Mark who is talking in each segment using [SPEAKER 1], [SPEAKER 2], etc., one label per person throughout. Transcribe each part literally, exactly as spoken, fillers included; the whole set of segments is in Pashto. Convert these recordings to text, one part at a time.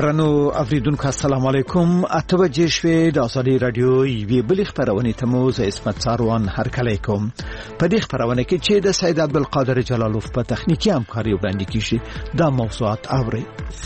[SPEAKER 1] ګرانو اوریدونکو السلام علیکم. اتوجه شوې د ازادي رادیو یوې بلې خبرونه ته مو زه اسمت ساروان هرکلی کوم. په دې خبرونه کې چې د سید عبدالقادر جلالوف په تخنیکی همکاري وړاندې کیږي دا موضوعات اوري.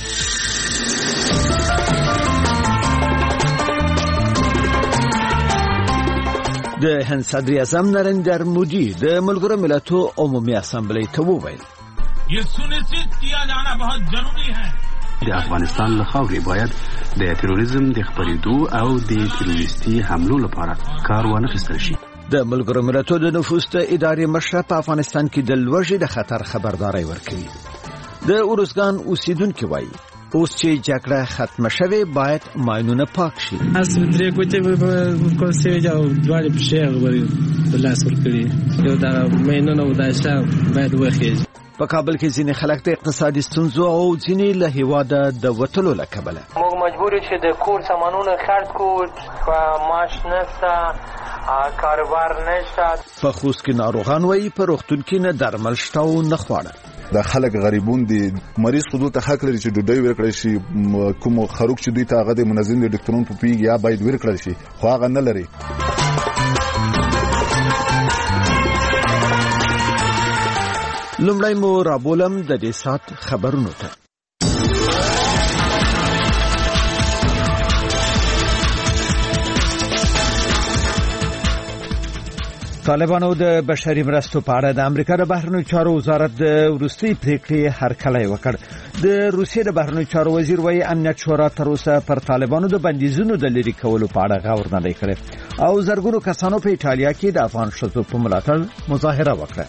[SPEAKER 1] د هند صدر اعظم نریندر مودي د ملګرو ملتونو عمومي اسامبلې ته وویل
[SPEAKER 2] ये सुनिश्चित किया जाना बहुत जरूरी है
[SPEAKER 3] د افغانستان له خاورې باید د تروریزم د خپرېدو او د تروریستي حملو لپاره کار وانخیستل شي.
[SPEAKER 1] د ملګرو ملتونو د نفوس د ادارې مشر په افغانستان کې د لوږې د خطر خبرداري ورکوي. د اورزګان اوسیدونکو وایي اوس چې جګړه ختمه شوه باید ماینونه پاک شي.
[SPEAKER 4] اس درې کوټې په کوڅه یو دوه په شی غوړي بلاس ورکړي یو دا ماینونه وداشه باید وخیږي.
[SPEAKER 1] په کابل کې ځینې خلک د اقتصادي ستونزو او ځینې له هیواده د وټلو لکبله
[SPEAKER 5] موږ مجبور یو چې د کور سامانونه خرڅ کوو و معاش نشته کاروبار نشته.
[SPEAKER 1] په خوست کې ناروغان وایي په روغتون کې نه درمل شته او نه خواړه.
[SPEAKER 6] د خلک غریبون دي مریض خودو ته حق لري چې ډوډۍ ورکړي شي. کوم خروق چې دوی ته هغه د منظم دي ډاکټرونو په پیګ یا باید ورکړي شي خو هغه نه لري.
[SPEAKER 1] لومړی مو رابولم د دې سات خبرونو ته. طالبانو د بشري مرستو په اړه د امریکا د بهرنیو چارو وزارت د وروستي پریکړې هرکلی وکړ. د روسیې د بهرنیو چارو وزیر وایي امنیت شورا تر اوسه پر طالبانو د بندیزونو د لرې کولو په اړه غور نه دی کړی او زرګونو کسانو په ایټالیا کې د افغان ښځو په ملاتړ مظاهره وکړه.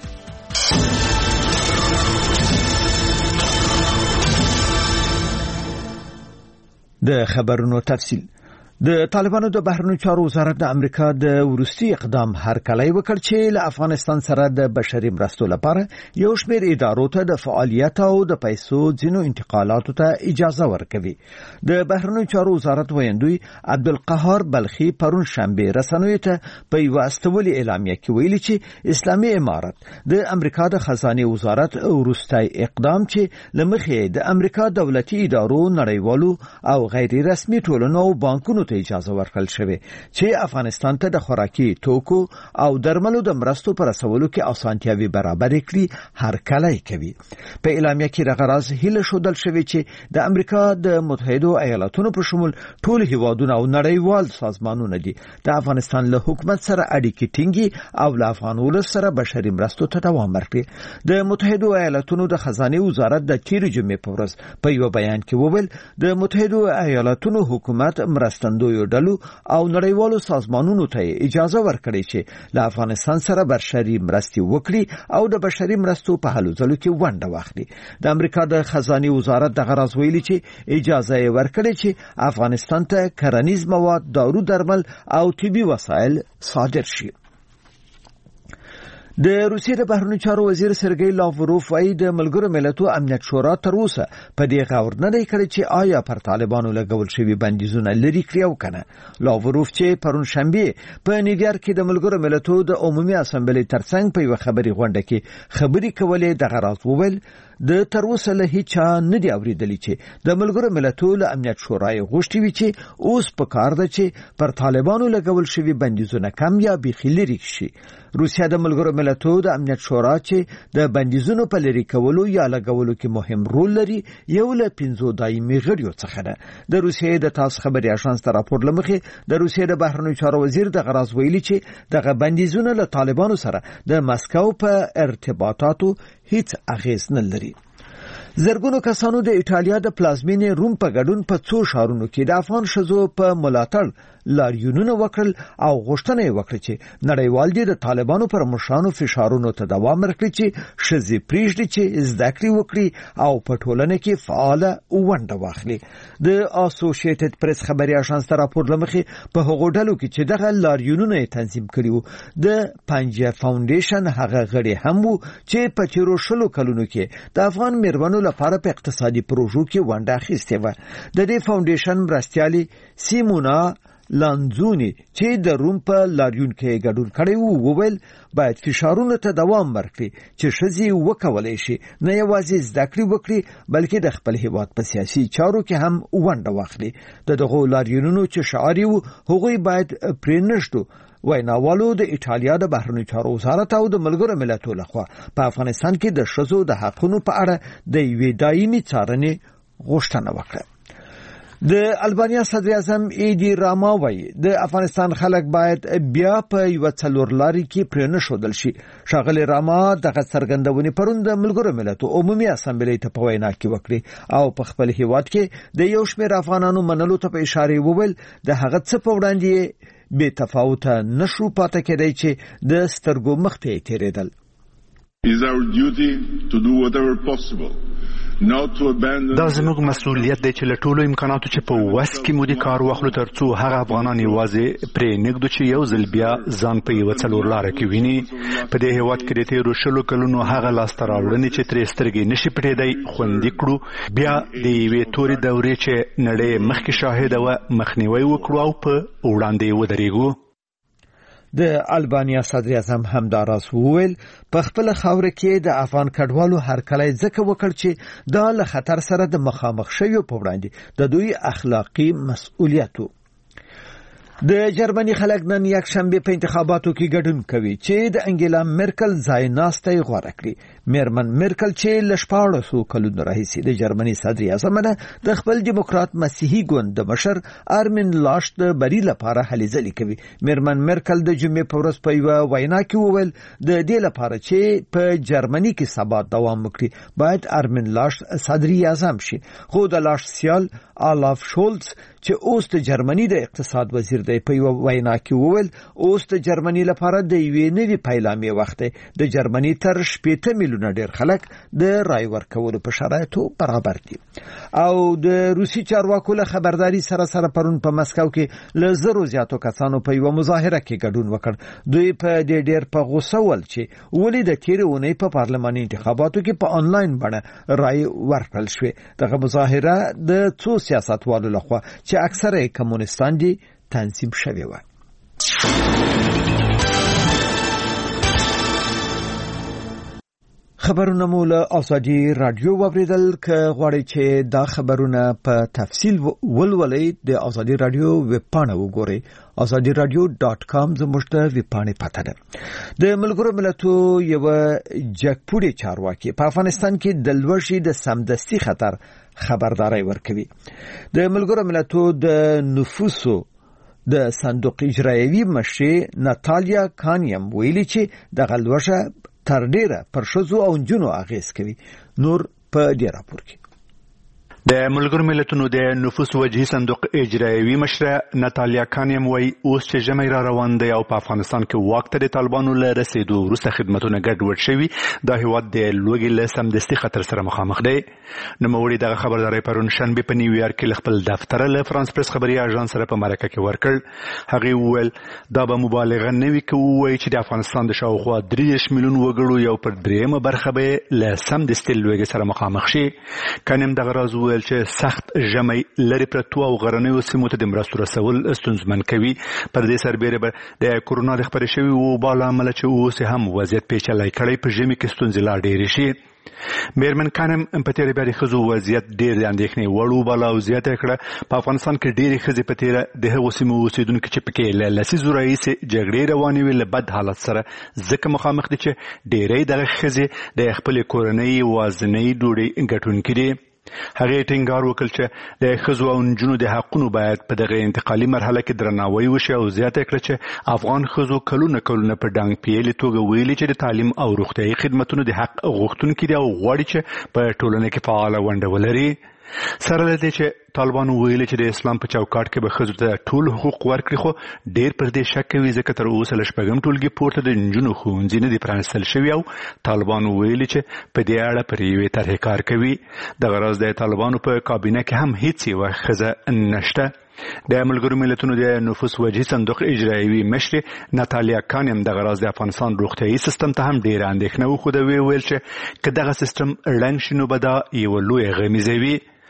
[SPEAKER 1] د خبرونو تفصیل. د طالبانو د بهرنیو چارو وزارت د امریکا د وروستي اقدام هرکلی وکړ چې له افغانستان سره د بشري مرستو لپاره یو شمېر ادارو ته د فعالیت او د پیسو ځینو انتقالاتو ته اجازه ورکوي. د بهرنیو چارو وزارت ویاندوی عبدالقهار بلخي پرون شنبه رسنیو ته په یو استولي اعلامیه کې ویلي چې اسلامي امارت د امریکا د خزانه وزارت وروستي اقدام چې لمخې د امریکا دولتي ادارو نړیوالو او غیر رسمي ټولنو او بانکونو ته اجازه ورکړل شوې چې افغانستان ته د خوراکي توکو او درملو د مرستو پر رسولو کې اسانتیاوي برابر کړي هرکلی کوي. په اعلامیه کې راغراز هله شودل شوې چې د امریکا د متحده ایالاتونو په شمول ټول هیوادونه او نړیوال سازمانونه دي د افغانستان له حکومت سره اړیکې ټینګي او له افغان ولس سره بشري مرستو ته دوام ورکړي. د متحده ایالاتونو د خزانه وزارت د تیر جمعې په ورځ په یو بیان کې وویل د متحده ایالاتونو حکومت مرستن دوی ډلو او نړیوالو سازمانونو ته اجازه ورکړي چې له افغانستان سره بشري مرستې وکړي او د بشري مرستو په هلو ځلو کې ونډه واخلي. د امریکا د خزانه وزارت دغه راز ویلي چې اجازه یې ورکړي چې افغانستان ته کرنیز مواد، دارو درمل او طبي وسایل صادر شي. د روسیې د بهرنیو چارو وزیر سرګی لاوروف وايي د ملګرو ملتونو امنیت شورا تر اوسه په دې غور نه دی کړی چې آیا پر طالبانو لګول شوی بندیزونه لري کړی او کنه. لاوروف چې پرون شنبه په نیویارک کې د ملګرو ملتونو د عمومي اسامبلې ترڅنګ په یو خبري غونډه کې خبري کولې دغه راز وویل د تر اوسه له هیڅ نه دی اوریدلی چې د ملګرو ملتونو امنیت شورای غوښتي وي چې اوس په کار ده چې پر طالبانو لګول شوی بندیزونه کم یا بېخي لرې شي. روسیا د ملګرو ملتونو د امنیت شورا چې د بندیزونو په لرې کولو یا لګولو کې مهم رول لري یو له پنځو دایمي غړیو څخه ده. د روسیې د تاس خبري اژانس ته راپور لمخې د روسیې د بهرنیو چارو وزیر د غراز ویلي چې دغه بندیزونه له طالبانو سره د مسکو په ارتباطاتو هیڅ اغیز نه لري. زرګونو کسانو د ایټالیا د پلازمینې روم په ګډون په څو ښارونو کې د افغان ښځو په ملاتړ لاریونونه وکړل او غوښتنه یې وکړه چې نړیوال دي د طالبانو پر مشرانو فشارونو ته دوام ورکړي چې ښځې پریږدي چې زده کړې وکړي او په ټولنه کې فعاله ونډه واخلي. د اسوسییټډ پریس خبري اژانس ته راپور لمخې په هغو ډلو کې چې دغه لاریونونه یې تنظیم کړي وو د پنجه فاونډیشن هغه غړي هم وو چې په تیرو شلو کلونو کې د افغان میرمنو لپاره په اقتصادي پروژو کې ونډه اخیستې وه. د دې فاونډیشن مرستیالي سیمونا لانزونی چې د روم په لاریون کې ګډون کړی وو وویل باید فشارونو ته دوام ورکړي چې ښځې وکولای شي نه یوازې زده کړې وکړي بلکې د خپل هیواد په سیاسي چارو کې هم ونډه واخلي. د دغو لاریونونو چې شعار وو هغوی باید پرې نږدو. ویناوالو د ایټالیا د بهرنیو چارو وزارت او د ملګرو ملتونو لخوا په افغانستان کې د ښځو د حقونو په اړه د یوې دایمي څارنې غوښتنه وکړه. د البانیا صدر اعظم ایدی راما وایي د افغانستان خلک باید بیا په یو څلورلاري کې پرې نه ښودل شي. ښاغلی راما دغه څرګندونې پرون د ملګرو ملتونو عمومي اسامبلې ته په وینا کې وکړې او په خپل هیواد کې د یو شمېر افغانانو منلو ته په اشاره وویل د هغه څه په وړاندې بې تفاوته نشو پاتې کېدای چې د سترګو مخ ته تیرېدل.
[SPEAKER 7] It is our duty to do whatever possible.
[SPEAKER 3] دا زموږ مسؤلیت دی چې له ټولو امکاناتو چې په وس کې مو دي کار واخلو ترڅو هغه افغانان یوازې پرې نږدو چې یو ځل بیا ځان په یوه څلورلاره کې ویني. په دې هېواد کې د تېرو شلو کلونو هغه لاسته راوړنې چې ترې سترګې نشي پټېدی خوندي کړو، بیا د یوې تورې دورې چې نړۍ مخکې شاهده وه مخنیوی وکړو او په وړاندې ودرېږو.
[SPEAKER 1] د البانیا صدر اعظم همداراز وویل په خپل خاوره کې د افغان کډوالو هرکلی ځکه وکړ چې دا له خطر سره د مخامخ شویو په وړاندې د دوی اخلاقی مسؤلیت و. د جرمني خلک نن یک شنبه په انتخاباتو کې ګډون کوي چې د انګیلا مرکل ځای ناسته غوړه کړي. میرمن مرکل چې له شپاړسو کلونو راهیسې د جرمني صدر اعظم نه د خپل دیموکرات مسیحي ګوند د مشر ارمین لاش د بری لپاره هلې ځلې کوي. میرمن مرکل د جمعې په ورځ په یوه وینا کې وویل د دې لپاره چې په جرمني کې ثبات دوام وکړي باید ارمین لاش صدر اعظم شي. خو د لاش سیال آلاف شولز چې اوس د جرمني د اقتصاد وزیر دی په یو وینا کې وویل اوس د جرمني لپاره د یوې نوې پیلامې وخت دی. د جرمني تر شپېته میلیونه ډېر خلک د رای ورکولو په شرایطو برابر دي. او د روسي چارواکو له خبرداري سره سره پرون په مسکو کې له زرو زیاتو کسانو په یو مظاهره کې ګډون وکړ. دوی په دې ډېر په غوسه ول چې ولې د تیرې اونۍ په پارلماني انتخاباتو کې په آنلاین بڼه رای ورکړل شوې. دغه مظاهره د څو سیاستوالو لخوا چې اکثره کمونستان دي تنظیم شوی و. خبرونه مو له ازادي رادیو واوریدل. که غواړئ چې دا خبرونه په تفصیل ولولئ د ازادي رادیو ویب پاڼه وګورئ ازادي رادیو ډاټ کام زموږ د ویب پاڼې پته ده. د ملګرو ملتونو یو جګپوړي چارواکي په افغانستان کې د لوږې د سمدستي خطر خبرداري ورکوي. د ملګرو ملتونو د نفوسو د صندوق اجرایوي مشر ناتالیا کانیم ویلي چې د غلوشه تر ډیره پر ښځو او نجونو اغیز کوي. نور په دې راپور کې
[SPEAKER 3] د ملګرو ملتونو د نفوس وجهي صندوق اجرایوي مشره ناتالیا کانیم وایي اوس چې ژمی را روان دی او په افغانستان کې واک ته د طالبانو له رسېدو وروسته خدمتونه ګډوډ شوي، دا هېواد د لوږې له سمدستي خطر سره مخامخ دی. نوموړي دغه خبرداری پرون شنبې په نیویارک کې له خپل دفتره له فرانس پرس خبري اژانس سره په مرکه کې ورکړ. هغې وویل دا به مبالغه نه وي که ووایي چې د افغانستان د شاوخوا درې دېرش میلیون وګړو یو پر درېیمه برخه به له سمدستي لوږې سره مخامخ شي. کانیم دغه راز وویل چې سخت ژمی لرې پرتو او غرنیو سیمو ته د مرستو رسول ستونزمن کوي. پر دې سربېره به د کورونا د خپرې شوي وبا له امله چې اوس هم وضعیت پیچلی کړی په ژمي کې ستونزې لا ډېرې شي. میرمن کانم په تېره بیا د ښځو وضعیت ډېر د اندېښنې وړ وباله او زیاته کړه په افغانستان کې ډېرې ښځې په تېره د هغو سیمو اوسېدونکي چې پکې له لسیزو راهیسې جګړې روانې وي له بد حالت سره ځکه مخامخ دي چې ډېری دغه ښځې د خپلې کورنۍ وازنۍ ډوډۍ ګټونکي دي. هغې ټینګار وکړ چې د ښځو او نجونو د حقونو باید په دغه انتقالي مرحله کې درناوی وشي او زیاته کړه چې افغان ښځو کلونه کلونه په ډانګ پیلې توګه ویلي چې د تعلیم او روغتیايي خدمتونو د حق غوښتونکي دي او غواړي چې په ټولنه کې فعاله ونډه ولري. سره له دې چې طالبانو ویلي چې د اسلام په چوکاټ کې به ښځو ته ټول حقوق ورکړي، خو ډېر پر دې شک کوي ځکه تر اوسه له شپږم ټولګي پورته د نجونو ښوونځي نه دي پرانیستل شوي او طالبانو ویلي چې په دې اړه پر یوې طرحې کار کوي. دغه راز د طالبانو په کابینه کې هم هیڅ یوه ښځه نشته. د ملګرو ملتونو د نفوس وجهي صندوق اجرایوي مشر ناتالیا کانیم دغه راز د افغانستان روغتیايي سیستم ته هم ډېره اندېښنه وښوده. ویل چې که دغه سیستم ړنګ شي نو به دا یوه لویه غمیزه وي.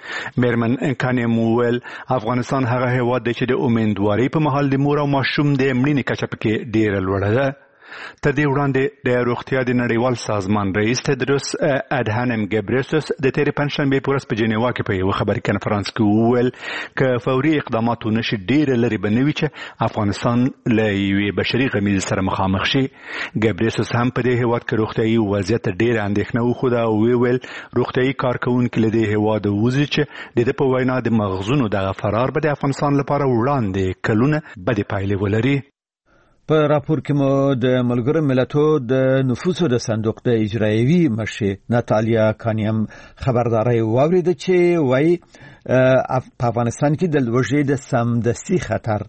[SPEAKER 3] میرمن کانیم ویل افغانستان هغه هیواد دی چې د امیدواري په مهال د مور او ماشوم د مړینې کچه پکې ډیره لوړه ده. تر دې وړاندې د روغتیا د نړیوال سازمان رئیس تدروس ادهانم ګبریسوس د تیرې پنځشنبې په ورځ په جنیوا کې په یوه خبري کنفرانس کې وویل که فوري اقدامات ونه شي ډیره لرې به نه وي چې افغانستان له یوې بشري غمیزې سره مخامخ شي. ګبریسوس هم په دې هیواد کې روغتیایي وضعیت ډیره اندېښنه وښوده او ویل روغتیایي کارکوونکي له دې هیواد وځي چې د ده په وینا د مغزونو دغه فرار به د افغانستان لپاره وړاندې کلونه بدې پایلې ولري.
[SPEAKER 1] په راپور کې مو د ملګرو ملتونو د نفوسو د صندوق د اجرایوي مشر ناتالیا کانیم خبرداري واوریده چې وایي په افغانستان کې د لوږې د سمدستي خطر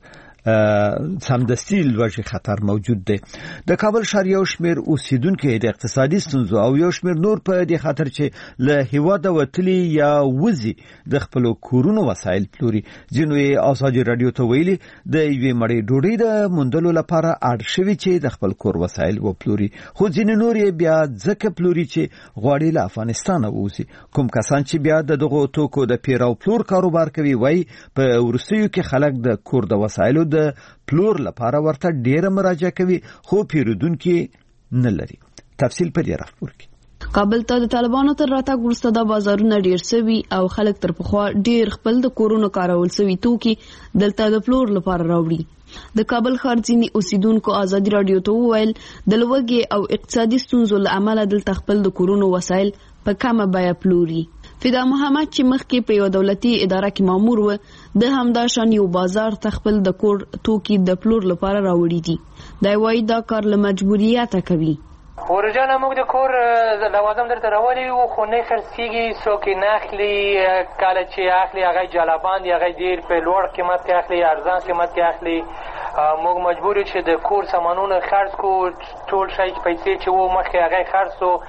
[SPEAKER 1] سمدستي لوږې خطر موجود دی. د کابل ښار یو شمېر اوسیدونکو د اقتصادي ستونزو او یو شمېر نور په دې خاطر چې له هیواده وتلي یا وځي د خپلو کورونو وسایل پلوري. ځینو یې ازادي راډیو ته ویلي د یوې مړۍ ډوډۍ د موندلو لپاره اړ شوي چې د خپل کور وسایل وپلوري، خو ځینې نور یې بیا ځکه پلوري چې غواړي له افغانستانه ووځي. کوم کسان چې بیا د دغو توکو د پیر او پلور کاروبار کوي وایي په وروستیو کې خلک د کور د وسایلو د پلور لپاره ورته ډیره مراجعه کوي خو پیرودونکي نه لري. تفصیل په دې راپور کې.
[SPEAKER 8] کابل ته د طالبانو تر راتګ وروسته د بازارونو ډیر سوي او خلک تر پخوا ډیر خپل د کورونو کارول سوي توکي دلته د پلور لپاره راوړي. د کابل ښار ځینې اوسیدونکو ازادي راډیو ته وویل د لوږې او اقتصادي ستونزو له امله دلته خپل د کورونو وسایل په کمه بیه پلوري. فدا محمد چې مخکې په یو دولتي اداره کې مامور و د همدا شان یو بازار ته خپل د کور توکي د پلور لپاره راوړي دي. دا وایي دا کار له مجبوریته کوي.
[SPEAKER 5] ورجانه موږ د کور لوازم درته راوړي وو خو نه خرڅېږي، څوک یې نه اخلي. کله چې اخلي هغه جلبان دي، هغه ډېر په لوړ قیمت کې اخلي، ارزان قیمت کې اخلي. موږ مجبور یو چې د کور سامانونه خرڅ کړو. ټول شی پیسې چې وو مخکې هغه خرڅ شو،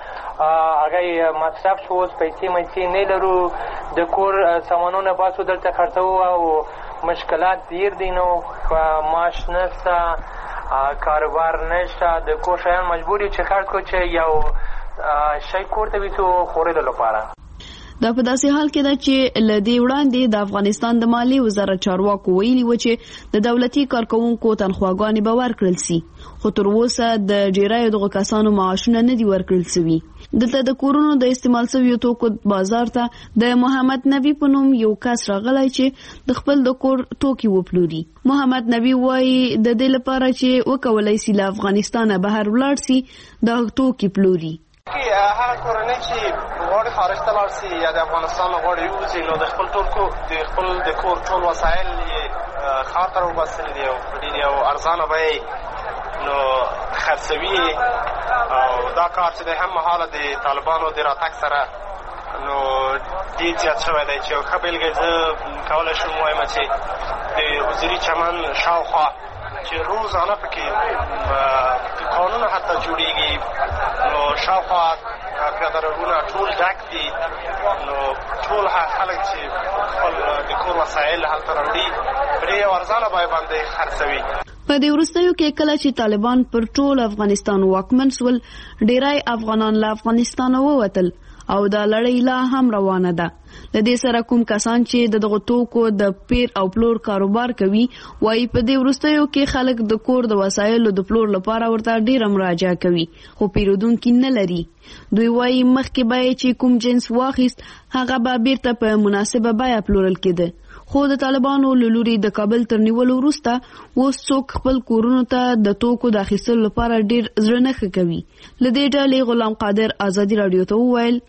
[SPEAKER 5] هغه مصرف شو، اوس پیسې مېسې نه لرو. د کور سامانونه باسو دلته خرڅوو او مشکلات ډېر دي. نو معاش نشته، کاروبار نشته، د کور شیان مجبور یو چې خرڅ کړو چې یو شی کور ته ویسو خورېدو لپاره.
[SPEAKER 8] دا په داسې حال کې ده چې له دې وړاندې د افغانستان د مالیې وزارت چارواکو ویلي و چې د دولتي کارکوونکو تنخواګانې به ورکړل سي، خو تر اوسه د ډیرایو دغو کسانو معاشونه نه دي ورکړل سوي. دلته د کورونو د استعمال سویو توکو بازار ته د محمد نبی په نوم یو کس راغلی چې د خپل د کور توکي وپلوري. محمد نبی وایي د دې لپاره چې وکولای سي له افغانستانه بهر ولاړ سي د توکي پلوري.
[SPEAKER 9] هغه کورنۍ چې غواړي خارج ته لاړ سي یا د افغانستان غواړي ووځي نو د خپل ټول د خپل د کور ټول وسایل یې ښار ته راوباسلي دي او په ډېرې یو ارزانه بیې نو خرڅوي. او دا کار چې دی هم مهاله د طالبانو د راتګ سره نو ډېر زیات شوی دی چې یو ښه بېلګه زه کولی شم ووایم چې د حضوري چمن شاوخوا چې روزانه پکې قانون حتی جوړیږي نو شاوخوا پیاده روونه ټول ډک دي. نو ټول خلک چې خپل د کور وسایل هلته راوړي په ډېر یو ارزانه بیه باندې خرڅوي.
[SPEAKER 8] په دې وروستیو کې کله چې طالبان پر ټول افغانستان واکمن شول ډیری افغانان له افغانستانه ووتل او دا لړۍ لا هم روانه ده. د دې سره کوم کسان چې د دغو توکو د پیر او پلور کاروبار کوي وایي په دې وروستیو کې خلک د کور د وسایلو د پلور لپاره ورته ډیره مراجعه کوي خو پیرودونکي نه لري. دوی وایي مخکې به چې کوم جنس واخیست هغه به بیرته په مناسبه بیه پلورل کېده، خو د طالبانو له لوري د کابل تر نیولو وروسته اوس څوک خپل کورونو ته د توکو د اخیستلو لپاره ډیر زړه نه ښه کوي. له دې ډلې غلام قادر ازادي راډیو ته وویل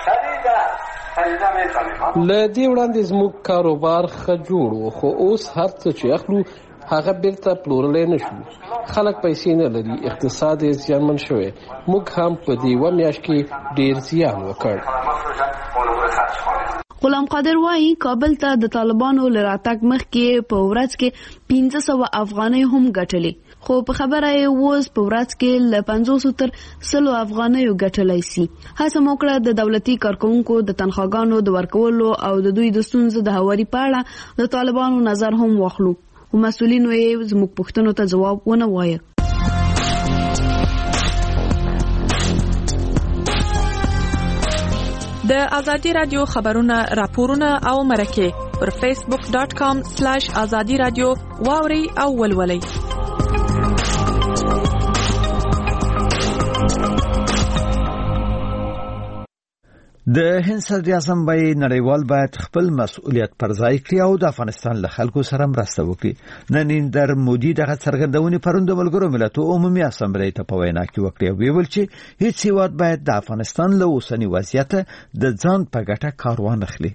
[SPEAKER 4] له دې وړاندې زموږ کاروبار ښه جوړ و خو اوس هر څه چې اخلو هغه بیرته پلورلی نه شو. خلک پیسې نه لري، اقتصاد یې زیانمن شوی. موږ هم په دې یوه میاشت کې ډیر زیان وکړ.
[SPEAKER 8] غلام قادر وایي کابل ته د طالبانو له راتګ مخکې په ورځ کې پنځه سوه افغانۍ هم ګټلې، خو په خبره یې اوس په ورځ کې له پنځوسو تر سلو افغانیو ګټلی سي. هڅه مو کړه د دولتي کارکوونکو د تنخواګانو د ورکولو او د دوی د ستونزو د هواري په اړه د طالبانو نظر هم واخلو، خو مسؤلینو یې زموږ پوښتنو ته ځواب ونه وایه.
[SPEAKER 10] د ازادي رادیو خبرونه راپورونه او مرکه پر فیسبوک ډاټ کام سلیش ازادي رادیو واوري او ولولئ.
[SPEAKER 1] د هند صدر اعظم بای نړیوال باید خپل مسؤلیت پر ځای کړي او د افغانستان له خلکو سره مرسته وکړي. نریندر مودي دغه څرګندونې پروند د ملګرو ملتونو عمومي اسامبلې ته په وینا کې وکړې او ویل چې هیڅ هیواد باید د افغانستان له اوسنی وضعیت د ځان په ګټه کار وانه خلي.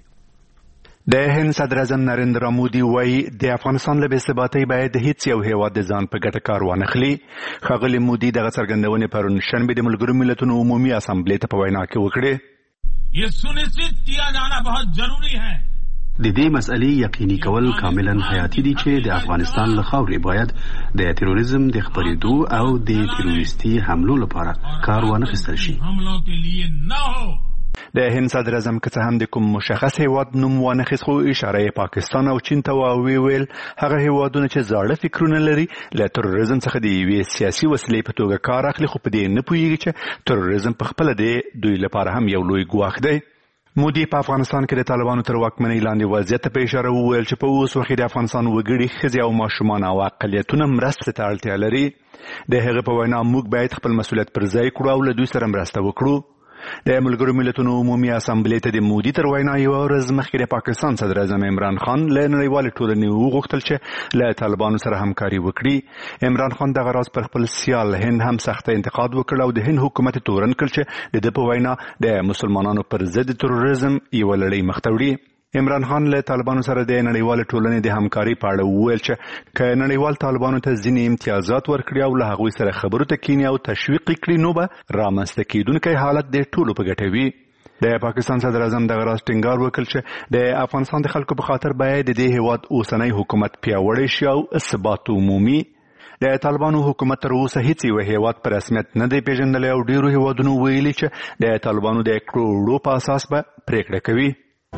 [SPEAKER 3] د هند صدر اعظم نریندر مودي وایي د افغانستان له بې ثباتۍ باید هیڅ یو هیواد د ځان په ګټه کار وانه خلي. ښاغلي مودي دغه څرګندونې پرون شنبه د ملګرو ملتونو عمومي اسامبلې ته په وینا کې وکړې.
[SPEAKER 2] ये सुनिश्चित किया जाना बहुत जरूरी है.
[SPEAKER 11] د دې مسئلې یقیني کول کاملا حیاتي دي چې د افغانستان له خاورې باید د تروریزم د خپرېدو او د تروریستي حملو لپاره کار وانخیستل شي.
[SPEAKER 2] حملوں کے لیے نہ ہو.
[SPEAKER 3] د هند صدر اعظم که څه هم د کوم مشخص هیواد نوم وانخیست خو اشاره یې پاکستان او چین ته وویل هغه هیوادونه چې زاړه فکرونه لري له تروریزم څخه د یوې سیاسي وسیلې په توګه کار اخلي خو په دې نه پوهیږي چې تروریزم په خپله د دوی لپاره هم یو لوی ګواښ دی. مودي په افغانستان کې د طالبانو تر واکمنۍ لاندې وضعیت ته په اشاره وویل چې په اوس وخت د افغانستان وګړي ښځې او ماشومان او اقلیتونه مرستې ته اړتیا لري. د هغه په وینا موږ باید خپل مسؤلیت پر ځای کړو او له دوی سره مرسته وکړو. د ملګرو ملتونو عمومي اسامبلې ته د مودي تر وینا یو ورځ مخکې د پاکستان صدر اعظم عمران خان له نړیوالې ټولنې وغوښتل چې له طالبانو سره همکاري وکړي. عمران خان دغه راز پر خپل سیال هند هم سخت انتقاد وکړ او د هند حکومت تورن کړ چې د ده په وینا د مسلمانانو پر ضد تروریزم یوه لړۍ مخ ته وړي. عمران خان له طالبانو سره د نړیوال ټولنې د همکاري په اړه وویل چې که نړیوال طالبانو ته ځینې امتیازات ورکړي او له هغوی سره خبرو ته کینی او تشویق کړي نو به رامنځته کیدونکی حالت د ټولو په ګټه وي. د پاکستان صدر اعظم دغه راز ټینګار وکړ چې د افغانستان د خلکو په خاطر باید د دې هیواد اوسنی حکومت پیاوړی شي او ثبات عمومي. د طالبانو حکومت تر اوسه هیڅ یو هیواد په رسمیت نه دی پیژندلی او ډیرو هیوادونو ویلي چې د طالبانو د کړو په اساس به پریکړه کوي.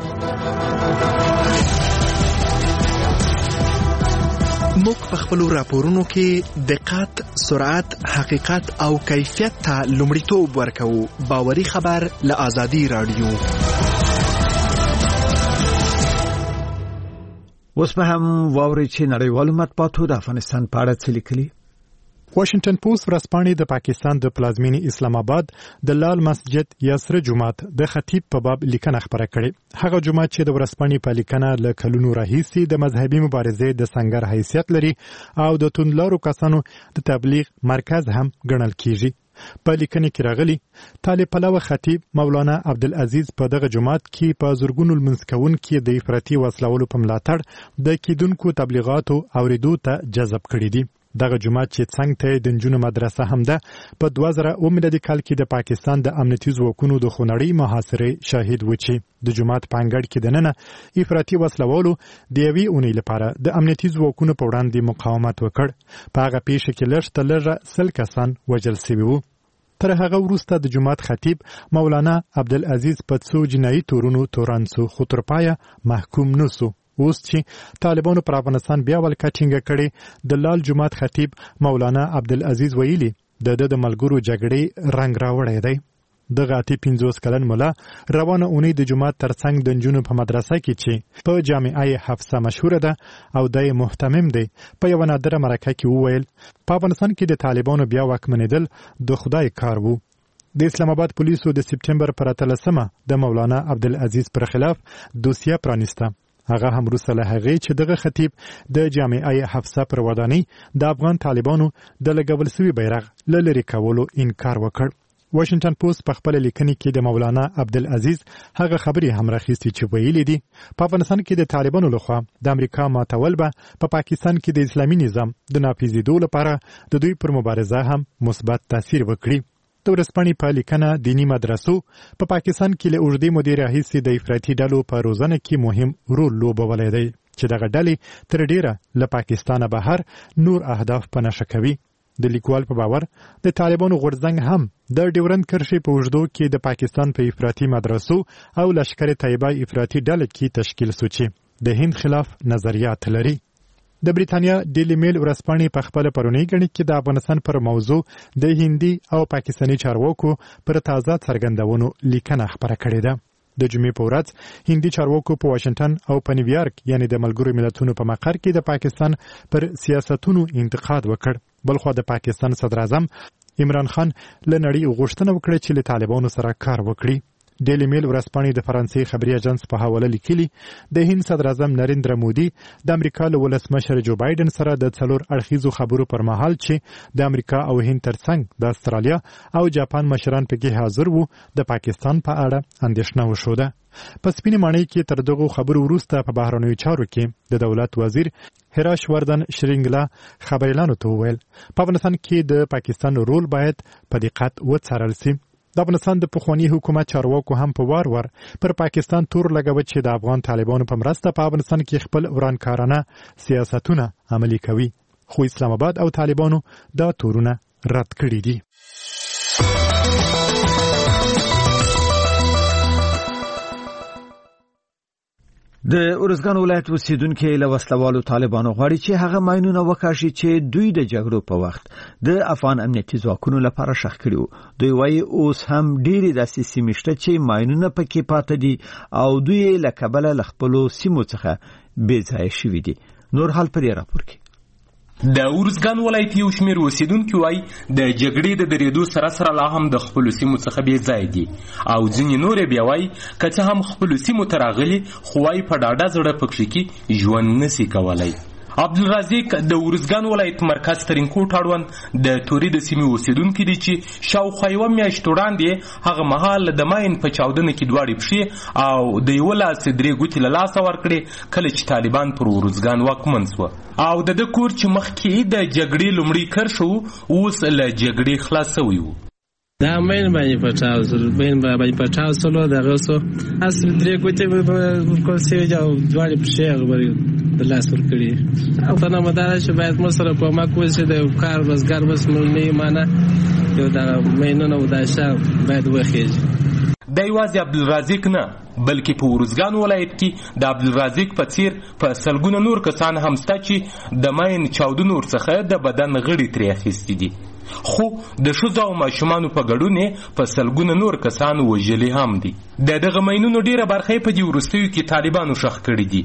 [SPEAKER 12] موږ په خپلو راپورونو کې دقت، سرعت، حقیقت او کیفیت ته لومړیتوب ورکوو. باوري خبر له ازادي رادیو.
[SPEAKER 1] اوس به هم واورئ چې نړیوالو مطبوعاتو د افغانستان په اړه څه لیکلي.
[SPEAKER 13] واشنگټن پوسټ ورځپاڼې د پاکستان د پلازمینې اسلام آباد د لال مسجد یاسر جومات د خطیب په باب لیکنه خبره کړې. هغه جومات چې د ورځپاڼې په لیکنه له کلونو راهیسې د مذهبي مبارزې د سنگر حیثیت لري او د توندلارو کسانو د تبلیغ مرکز هم ګڼل کیږي. په لیکنه کې راغلي طالب پلوه خطیب مولانا عبدالعزیز په دغه جومات کې په زرګونو لمونځ کوونکي د افراطي وسلوالو په ملاتړ د کیدونکو تبلیغاتو اوریدو ته جذب کړي دي. دغه جومات چې څنګ ته د نجونو مدرسه هم ده په دوه زره اووه میلادي کال کې د پاکستان د امنیتي ځواکونو د خونړۍ محاصرې شاهد و چې د جومات په انګړ کې دننه افراطي وسلوالو د یوې اونۍ لپاره د امنیتي ځواکونو په وړاندې مقاومت وکړ. په هغه پیښه کې لږ تر لږه سل کسان وژل سوي وو. تر هغه وروسته د جومات خطیب مولانا عبدالعزیز په څو جنایي تورونو تورن سو خو تر پایه محکوم نه سو. اوس چې طالبانو پر افغانستان بیا ولکه ټینګه کړې د لال جومات خطیب مولانا عبدالعزیز ویلي د د ملګرو جګړې رنګ راوړی دی. دغه اتیا پنځوس کلن مولا روانه اونۍ د جومات ترڅنګ د نجونو په مدرسه کې چې په جامعه حفصه مشهوره ده او د محتمم دی په یوه نادره مرکه کې وویل په افغانستان کې د طالبانو بیا واکمنېدل د خدای کار وو. د اسلام آباد پولیسو د سپټمبر پر اتلسمه د مولانا عبدالعزیز پر خلاف دوسیه پرانیسته. هغه هم وروسته له هغې چې دغه خطیب د جامعه حفصه پر ودانۍ د افغان طالبانو د لګول سوي بیرغ له لرې کولو انکار وکړ. واشنگټن پوسټ په خپل لیکنې کې د مولانا عبدالعزیز هغه خبرې هم راخیستې چې ویلي دي په افغانستان کې د طالبانو لخوا د امریکا ماتول به په پاکستان کې د اسلامي نظام د نافذېدو لپاره د دوی پر مبارزه هم مثبت تاثیر وکړي. د ورځپاڼې په لیکنه دیني مدرسو په پاکستان کې له اوږدې مودې راهیسې د افراطي ډلو په روزنه کې مهم رول لوبولی دی چې دغه ډلې تر ډیره له پاکستانه بهر نور اهداف په نښه کوي. د لیکوال په باور د طالبانو غورځنګ هم د ډیورند کرښې په اوږدو کې د پاکستان په افراطي مدرسو او لشکر طیبه افراطي ډله کې تشکیل سو چې د هند خلاف نظریات لري. د بریتانیا ډیلی میل ورځپاڼې په خپل پرونی غنټ کې د افغانستان پر موضوع د هندي او پاکستاني چارواکو پر تازه څرګندونو لیکنه خبره کړې ده. د جمعې په ورځ هندي چارواکو په واشنگټن او په نیویارک یعنی د ملګرو ملتونو په مقر کې د پاکستان پر سیاستونو انتقاد وکړ. بلخو د پاکستان صدر اعظم عمران خان له نړۍ غوښتنه وکړه چې له طالبانو سره کار وکړي. ډیلی میل ورځپاڼې د فرانسې خبري اژانس په حواله لیکلي د هند صدر اعظم نریندرا مودي د امریکا له ولسمشر جو بایدن سره د څلور اړخیزو خبرو پر مهال چې د امریکا او هند ترڅنګ د استرالیا او جاپان مشران پکې حاضر وو د پاکستان په اړه اندېښنه وشوده. په سپینې ماڼۍ کې تر دغو خبرو وروسته په بهرنیو چارو کې د دولت وزیر هراش وردن شرینګلا خبريالانو ته وویل په افغانستان کې د پاکستان رول باید په دقت وڅارل شي. د افغانستان د پخوانی حکومت چارواکو هم په وار وار پر پاکستان تور لګوي چې د افغان طالبانو په مرسته په افغانستان کې خپل ورانکارانه سیاستونه عملي کوي، خو اسلام آباد او طالبانو دا تورونه رد کړي دي.
[SPEAKER 1] د ارزګان ولایت اوسیدونکو له وسلوالو طالبانو غواړي چې هغه ماینونه وکاشي چې دوی د جګړو په وخت د افغان امنیتي ځواکونو لپاره شخ کړي. دوی وايي اوس هم ډېری داسې سیمې شته چې ماینونه پکې پاتې دي او دوی له کبله له خپلو سیمو څخه بې ځایه شوي دي. نور حال پر راپور کې
[SPEAKER 14] د ارزګان ولایت یو شمېر اوسیدونکي وایي د جګړې د درېدو سره سره لا هم د خپلو سیمو څخه بې ځایه دي او ځینې نور بیا وایي که څه هم خپلو سیمو ته راغلي خو وایي په ډاډه زړه پکښې کې ژوند نسي کولی. عبدالرزاق د ارزګان ولایت مرکز ترینکوټ اړوند د توري د سیمې اوسیدونکي دي چې شاوخوا یوه میاشت وړاندې هغه مهال د ماین په چاودنه کې دواړې پښې او د یوه لاس درې ګوتې له لاسه ورکړې کله چې طالبان پر ارزګان واکمن سوه او د ده کور چې مخکې د جګړې لومړی کرښه و اوس له جګړې خلاص سوی و.
[SPEAKER 15] دا مین باندې پټاو سره بین باندې پټاو سره دغه سو اصل درې ګوتې په کوسې او دواړې پښې غوړي د لاس ور کړی او ته نه مدار شي باید مو سره په ما کوسې د کار روزګار بس نه معنی یو دا مینونه و دا شاب باید وخیږي.
[SPEAKER 14] د یوازې عبدالرزاق نه بلکې په ارزګان ولایت کې د عبدالرزاق په څیر په سلګونه نور کسان هم شته چې د ماین چاودنو ورڅخه د بدن غړي ترې اخیستي دي، خو د ښځو او ماشومانو په ګډون په سلګونه نور کسان وژلي هم دي. د دغه ماینونو ډیره برخه په دې وروستیو کې طالبانو شخ کړي دي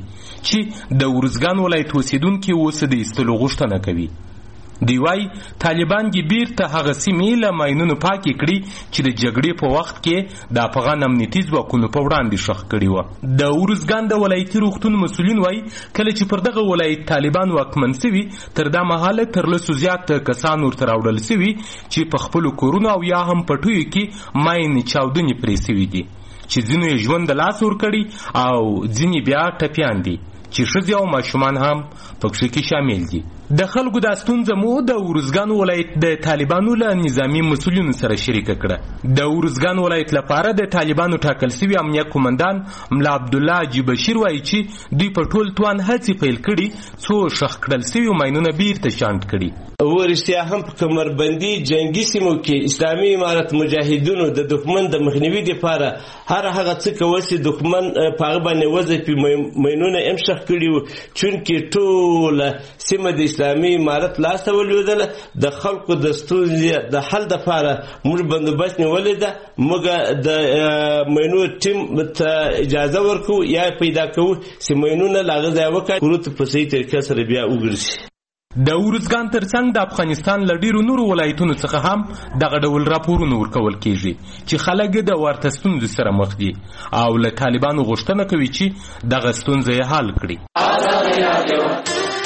[SPEAKER 14] چې د ارزګان ولایت اوسیدونکي اوس د ایستلو غوښتنه کوي. دی وايي طالبان دې بیرته هغه سیمې له ماینونو پاکې کړي چې د جګړې په وخت کې د افغان امنیتي ځواکونو په وړاندې شخ کړي وه. د ارزګان د ولایتي روغتون مسؤلین وايي کله چې پر دغه ولایت طالبان واکمن سوي تر دا مهاله تر لسو زیات کسان ورته راوړل سوي چې په خپلو کورونو او یا هم پټیو کې ماین چاودنې پرې سوي دي چې ځینو یې ژوند د لاس ورکړي او ځینې بیا ټپیان دي چې ښځې او ماشومان هم پکښې کې شامل دي. د خلکو دا ستونزه مو د ارزګان ولایت د طالبانو له نظامی مسؤلینو سره شریکه کړه. د ارزګان ولایت لپاره د طالبانو ټاکل سوي امنیه قومندان ملا عبدالله حاجي بشیر وایي چې دوی په ټول توان هڅې پیل کړي څو شخ کړل سوي ماینونه بیرته شانټ کړي.
[SPEAKER 16] ورشتیا هم په کمربندي جنگي سیمو کې اسلامي امارت مجاهدینو د دښمن د مخنیوي لپاره هر هغه څه کول چې دښمن په هغه باندې وځي ماینونه هم شخ کړي وو چونکې ټوله سیمه د اسلامي امارت لاسته ولوېدله. د خلکو د ستونزې د حل دپاره موږ بندوبست نیولې ده، موږ د ماینو ټیم ته اجازه ورکوو یا پیدا کوو چې ماینونه له هغه ځایه وکړي کورو ته په صحیح طریقه سره بیا وګرځي.
[SPEAKER 14] د ارزګان ترڅنګ د افغانستان له ډیرو نورو ولایتونو څخه هم دغه ډول راپورونه ورکول کیږي چې خلک د ورته ستونزو سره مخ دي او له طالبانو غوښتنه کوي چې دغه ستونزه یې حل کړي.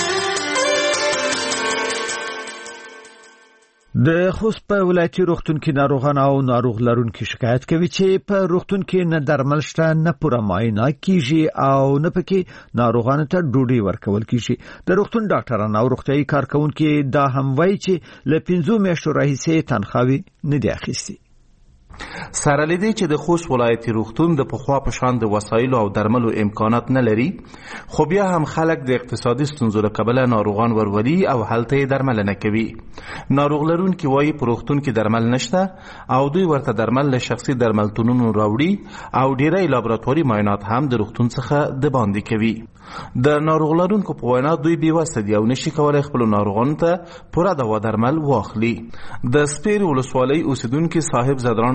[SPEAKER 1] د خوست په ولایتي روغتون کې ناروغان او ناروغ لرونکي شکایت کوي چې په روغتون کې نه درمل شته، نه پوره معاینه کیږي او نه پکې ناروغانو ته ډوډۍ ورکول کیږي. د روغتون ډاکټران او روغتيایي کارکونکي دا هم وایي چې له پنځو میاشتو راهیسې تنخواوي نه دي اخیستي.
[SPEAKER 17] سره لیدي چې د خوست ولایتي روغتون د پخوا په شان د وسایلو او درملو امکانات نه لري، خو بیا هم خلک د اقتصادي ستونزو له کبله ناروغان ورولي او هلته یې درملنه کوي. ناروغ لرونکي وایي په روغتون کې درمل نشته او دوی ورته درمل له شخصي درملتونونو راوړي او ډیری لابراتواري معاینات هم د روغتون څخه د باندې کوي. د ناروغ لرونکو په وینا دوی بېوسه دي او نشي کولی خپلو ناروغانو ته پوره دوا درمل واخلي. د سپیرې ولسوالۍ اوسیدونکي صاحب زدران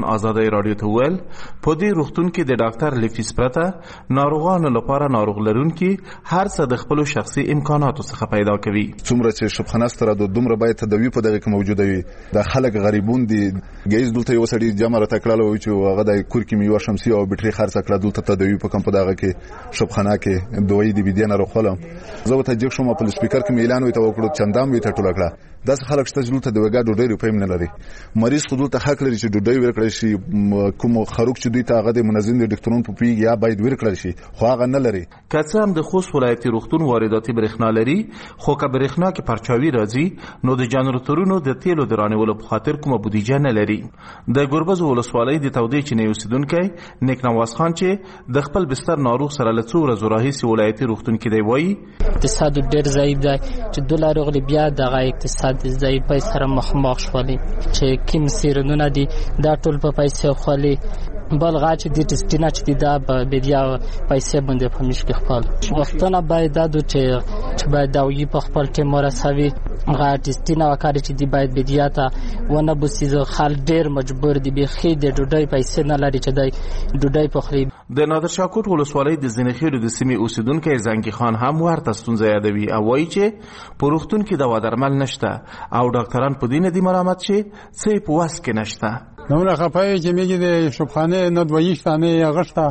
[SPEAKER 17] آزادۍ رادیو ته وویل په دې روغتون کې د ډاکټر له فیس پرته ناروغانو لپاره ناروغ لرونکي هر څه د خپلو شخصي امکاناتو څخه پیدا کوي.
[SPEAKER 6] څومره چې شبخانه ستره د دومره باید تداوی په دغه کې موجوده وي. د خلک غریبون دي ګیز دلته یو سړي جمع را تکړه وي چې هغه د کور کې میوه شمسي او بټري خرڅ کړه دلته تداوی په کم په دغه کې شبخانه کې دوی دی بيدینه راخلم زه ته جګ شوم په سپیکر کې اعلان وي ته وکړو چندام وي ته ټوله کړه داس خلک شته چې ته د وګا ډوډۍ روپې نه لري. مریض خو دلته حق لري چې ډوډۍ ورکړي شي کوم خروق چې دوی ته هغه د منظم د ډاکټرونو په پیګ یا باید ورکړي شي خو هغه نه لري.
[SPEAKER 17] که څه هم د خوست ولایتي روغتون وارداتي برېښنا لري خو که برېښنا کې پرچاوي راځي نو د جنراتورونو د تیلو د رانیولو په خاطر کومه بودیجه نه لري. د ګوربز ولسوالۍ د تودې چینې اوسیدونکی نیک نواز خان چې د خپل بستر ناروغ سره له څو ورځو راهیسې ولایتي روغتون کې دی وایي
[SPEAKER 18] اقتصاد ډېر ضعیف دی چې دلار غلي بیا دغه اقتصاد ضعیفۍ سره مخامخ شولې چې کوم سیرنونه دي دا ټول په پیسې خولي بل غاچ دي ټسټینا چې دا به بیا پیسې باندې په مشکل خپل وختونه باید دا چې چې باید دا وي په خپل ټیم ورسوي غا ټسټینا وکړي چې دی باید بیا ته ونه بوسیزه خال ډېر مجبور دي به خې د ډوډۍ پیسې نه لري چې دی ډوډۍ په خري.
[SPEAKER 17] د نادر شاه کوټ ولسوالۍ د زنخیلو د سیمې اوسیدونکو زنګي خان هم ورته ستونزه یادوي او وایي چې په روغتون کې دوا درمل نشته او ډاکټران په دې نه دي ملامت شي څه په واس کې نشته.
[SPEAKER 19] نمونه خپای چې میګي د شبخانه نه دویشتانه غشته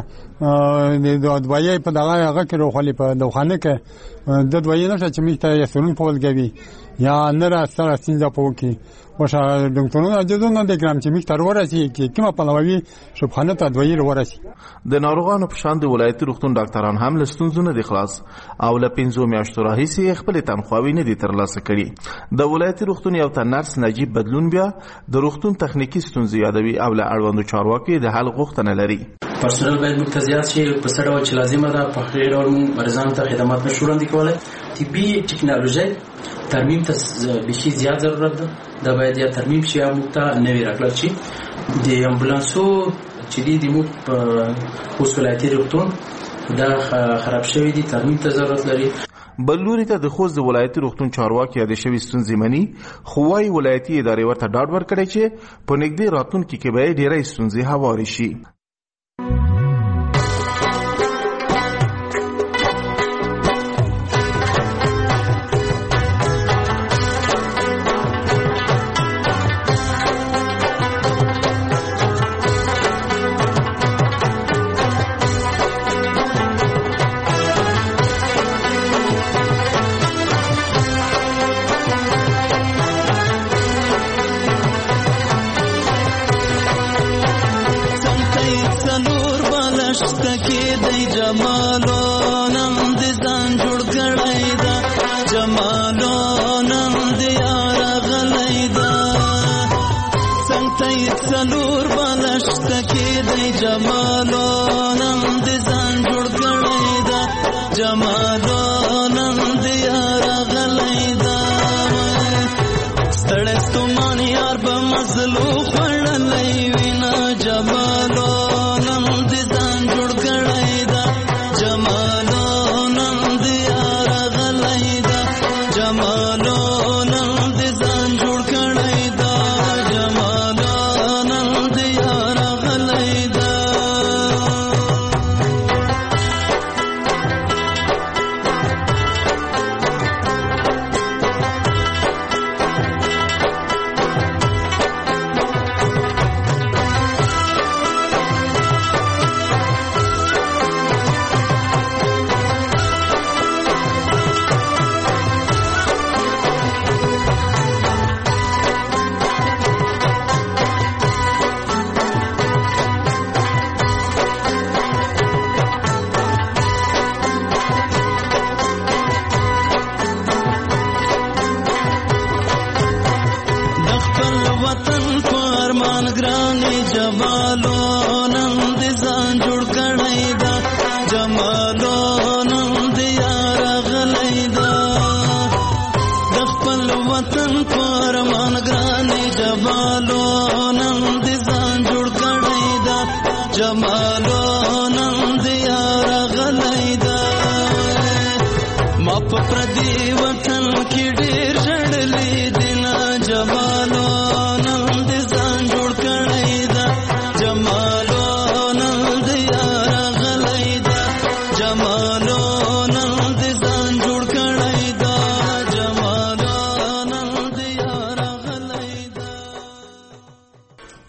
[SPEAKER 19] د دوی په دغه هغه کې روخلي په دوخانه کې د دوی نشه چې میته یسرون په ولګوي یا نه را سره سینځه پوکي وشه ډاکټرونو اجازه د ګرام چې میته ورسي کې کومه پلوي شبخانه ته دوی ورسي.
[SPEAKER 17] د ناروغانو په شان د ولایتي روغتون ډاکټران هم له ستونزو نه دي خلاص او له پنځو میاشتو راهیسې خپل تنخواوي نه دي ترلاسه کړي. د ولایتي روغتون یو تن نرس نجیب بدلون بیا د روغتون تخنیکی ستونزې یادوي او له اړوندو چارواکي د حل غوښتنه لري.
[SPEAKER 20] پرسنل باید متزیات شي په سره او چې لازمه ده په خیر او مرزان ته خدمات نشو وړاندې کولای. طبي ټکنالوژي ترمیم ته بشي زیات ضرورت ده دا باید یا ترمیم شي یا موږ ته نوی راکړل شي. د امبولانسو چې دی د موږ په خوست ولایتي روغتون دا خراب شوی دي ترمیم ته ضرورت لري.
[SPEAKER 17] بلوري ته د خوست د ولایتي روغتون چارواکي یاد شوی ستونزې مني خو وايي ولایتي ادارې ورته ډاډ ورکړي چې په نږدې راتلونکي کې به ډېرې ستونزې هواري شي.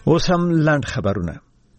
[SPEAKER 1] اوس هم لاند خبرونه.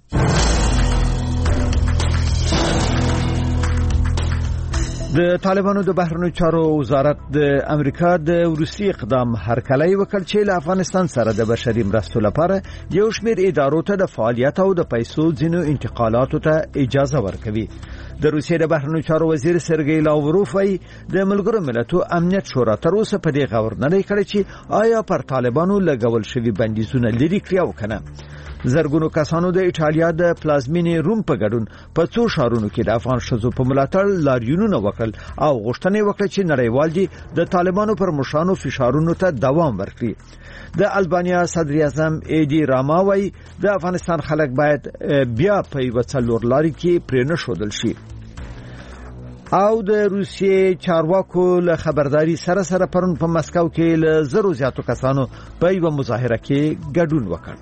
[SPEAKER 1] د طالبانو د بهرنیو چارو وزارت د امریکا د روسي اقدام هرکلی وکړ چې له افغانستان سره د بشري مرستو لپاره یو شمېر ادارو ته د فعالیت او د پیسو ځینو انتقالاتو ته اجازه ورکوي. د روسیې د بهرنیو چارو وزیر سرګی لاوروف وايي د ملګرو ملتونو امنیت شورا تر اوسه په دې غور نه کړی چې آیا پر طالبانو لګول شوي بندیزونه لري کړی او کنه. زرګونو کسانو د ایټالیا د پلازمینې روم په ګډون په څو ښارونو کې د افغان ښځو په ملاتړ لاریونونه وکړل او غوښتنه وکړه چې نړیوال دي د طالبانو پر مشرانو فشارونو ته دوام ورکړي. د البانیا صدر اعظم ایدی راما وايي د افغانستان خلک باید بیا په یو څلور لاري کې پرې نه ښودل شي. او د روسیې چارواکو له خبرداري سره سره پرون په مسکو کې له زرو زیاتو کسانو په یو مظاهره کې ګډون وکړ.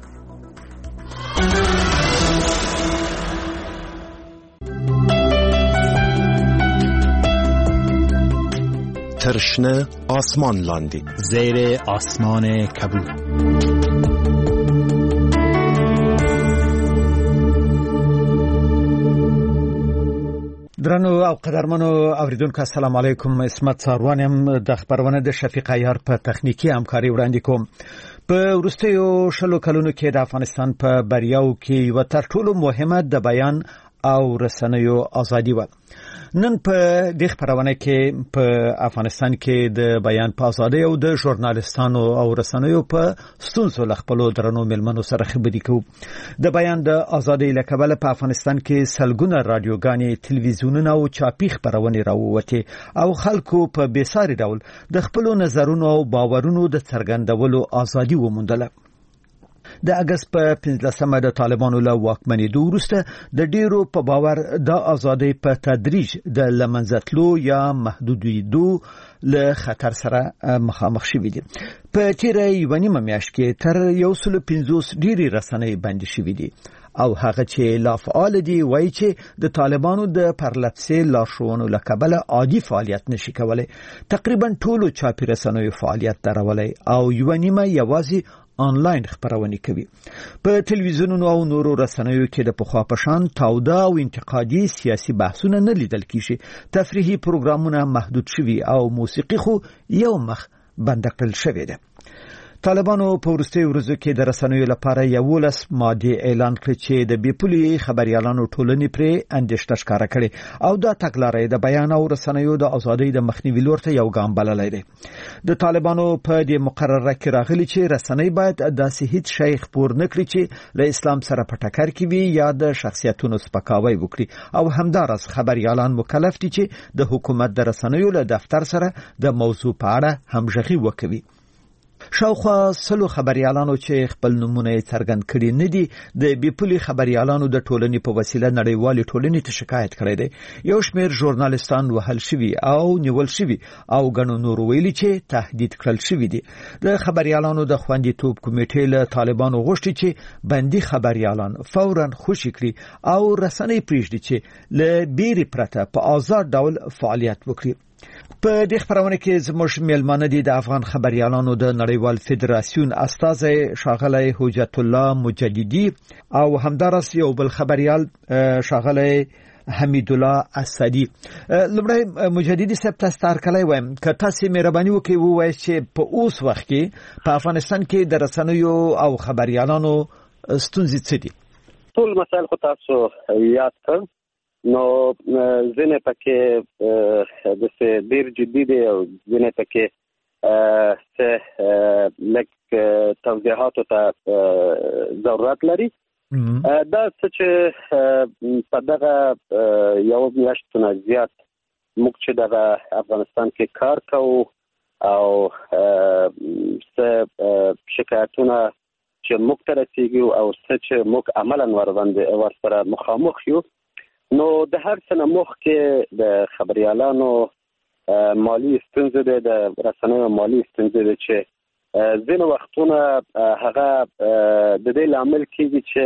[SPEAKER 21] ترشنه آسمان لاندی زیر آسمان کبود.
[SPEAKER 1] درنو او قدرمنو اوریدونکو السلام علیکم. اسمت ساروانم د خبرونه د شفیق عیار په تخنیکی همکاري وړاندې کوم. په وروستیو شلو کلونو کې د افغانستان په بریاو کې یو تر ټولو مهمه د بیان او رسنیو ازادي و. نن په دې خبرونه کې په افغانستان کې د بیان په ازادي او د ژورنالیستانو او رسنیو په ستونزو لخپلو درنو ملمنو سره خبرې کوو. د بیان د ازادي لکبل په افغانستان کې سلګونه رادیوګانې، تلویزیونونه او چاپی خبرونه راووتې او خلکو په بیساري ډول د خپلو نظرونو او باورونو د څرګندولو ازادي وموندله. د اگست په پنځلسمه د طالبانو له واکمنېدو وروسته د ډیرو په باور د ازادۍ په تدریج د لمنځتلو یا محدودېدو له خطر سره مخامخ شوي دي. په تیره یوه نیمه میاشت کې تر یو سل پنځوس ډیرې رسنۍ بندې شوي دي او هغه چې لا فعال دي وایي چې د طالبانو د پرلپسې لارښوونو له کبله عادي فعالیت نشي کولی. تقریبا ټولو چاپي رسنیو فعالیت درولی او یوه نیمه یوازې آنلاین خبرونه کوي. په تلویزیونونو او نورو رسنیو کې د پخوا په شان تاوده او انتقادي سیاسي بحثونه نه لیدل کیږي. تفریحي پروګرامونه محدود شوي او موسیقي خو یو مخ بند کړل شوې ده. طالبانو په وروستیو ورځو کې د رسنیو لپاره یولس ماده اعلان کړ چې د بیپولي خبريالانو ټولنې پرې اندېښنه ښکاره کړې او دا تګلارې د بیان او رسنیو د ازادۍ د مخنیوي لور ته یو ګام بللی دی. د طالبانو په دې مقرره کې راغلي چې رسنۍ باید داسې هیڅ شی خپور نه کړي چې له اسلام سره په ټکر کې وي یا د شخصیتونو سپکاوی وکړي او همدارس خبريالان مکلف دي چې د حکومت د رسنیو له دفتر سره د موضوع په اړه همغږي وکړي. شاوخوا سلو خبريالانو چې خپل نمونه څرګند کړي نه دي د بیپولي خبريالانو د ټولنې په وسیله نړیوالې ټولنې ته شکایت کړی دی. یو شمېر ژورنالیستان وهل شوي او نیول شوي او ګڼو نور ویلي چې تهدید کړل شوي دي. د خبريالانو د خوندیتوب کمیټې له طالبانو غوښتي چې بندي خبريالان فوراً خوشي کړي او رسنۍ پریږدي چې له بیرې پرته په آزاد ډول فعالیت وکړي. په دې خبرونه کې زموږ میلمانه دي د افغان خبريالانو د نړیوال فدراسیون استازی ښاغلی حجت الله مجددي او همدارس یو بل خبريال ښاغلی حمید الله اسدی. لمړی مجددي صاحب تاسو تار کله وایم که تاسو مهرباني وکړئ ووایئ چې په اوس وخت کې په افغانستان کې د رسنیو او خبريالانو ستونزې څه دي؟
[SPEAKER 22] ټول مسایل خو تاسو یاد کړ. نو ځینې پکې د څه ډیر جدي دي او ځینې پکې څه لږ توضیحاتو ته ضرورت لري. دا څه چې په دغه یو میاشت نه زیات موږ چې دغه افغانستان کې کار کوو او څه شکایتونه چې موږ ته رسیږي او څه چې موږ عملاً ورباندې ورسره مخامخ یو، نو د هر څه نه مخکې د خبريالانو مالی ستونزې ده، د رسنیو مالی ستونزې ده چې ځینې وختونه هغه د دې لامل کېږي چې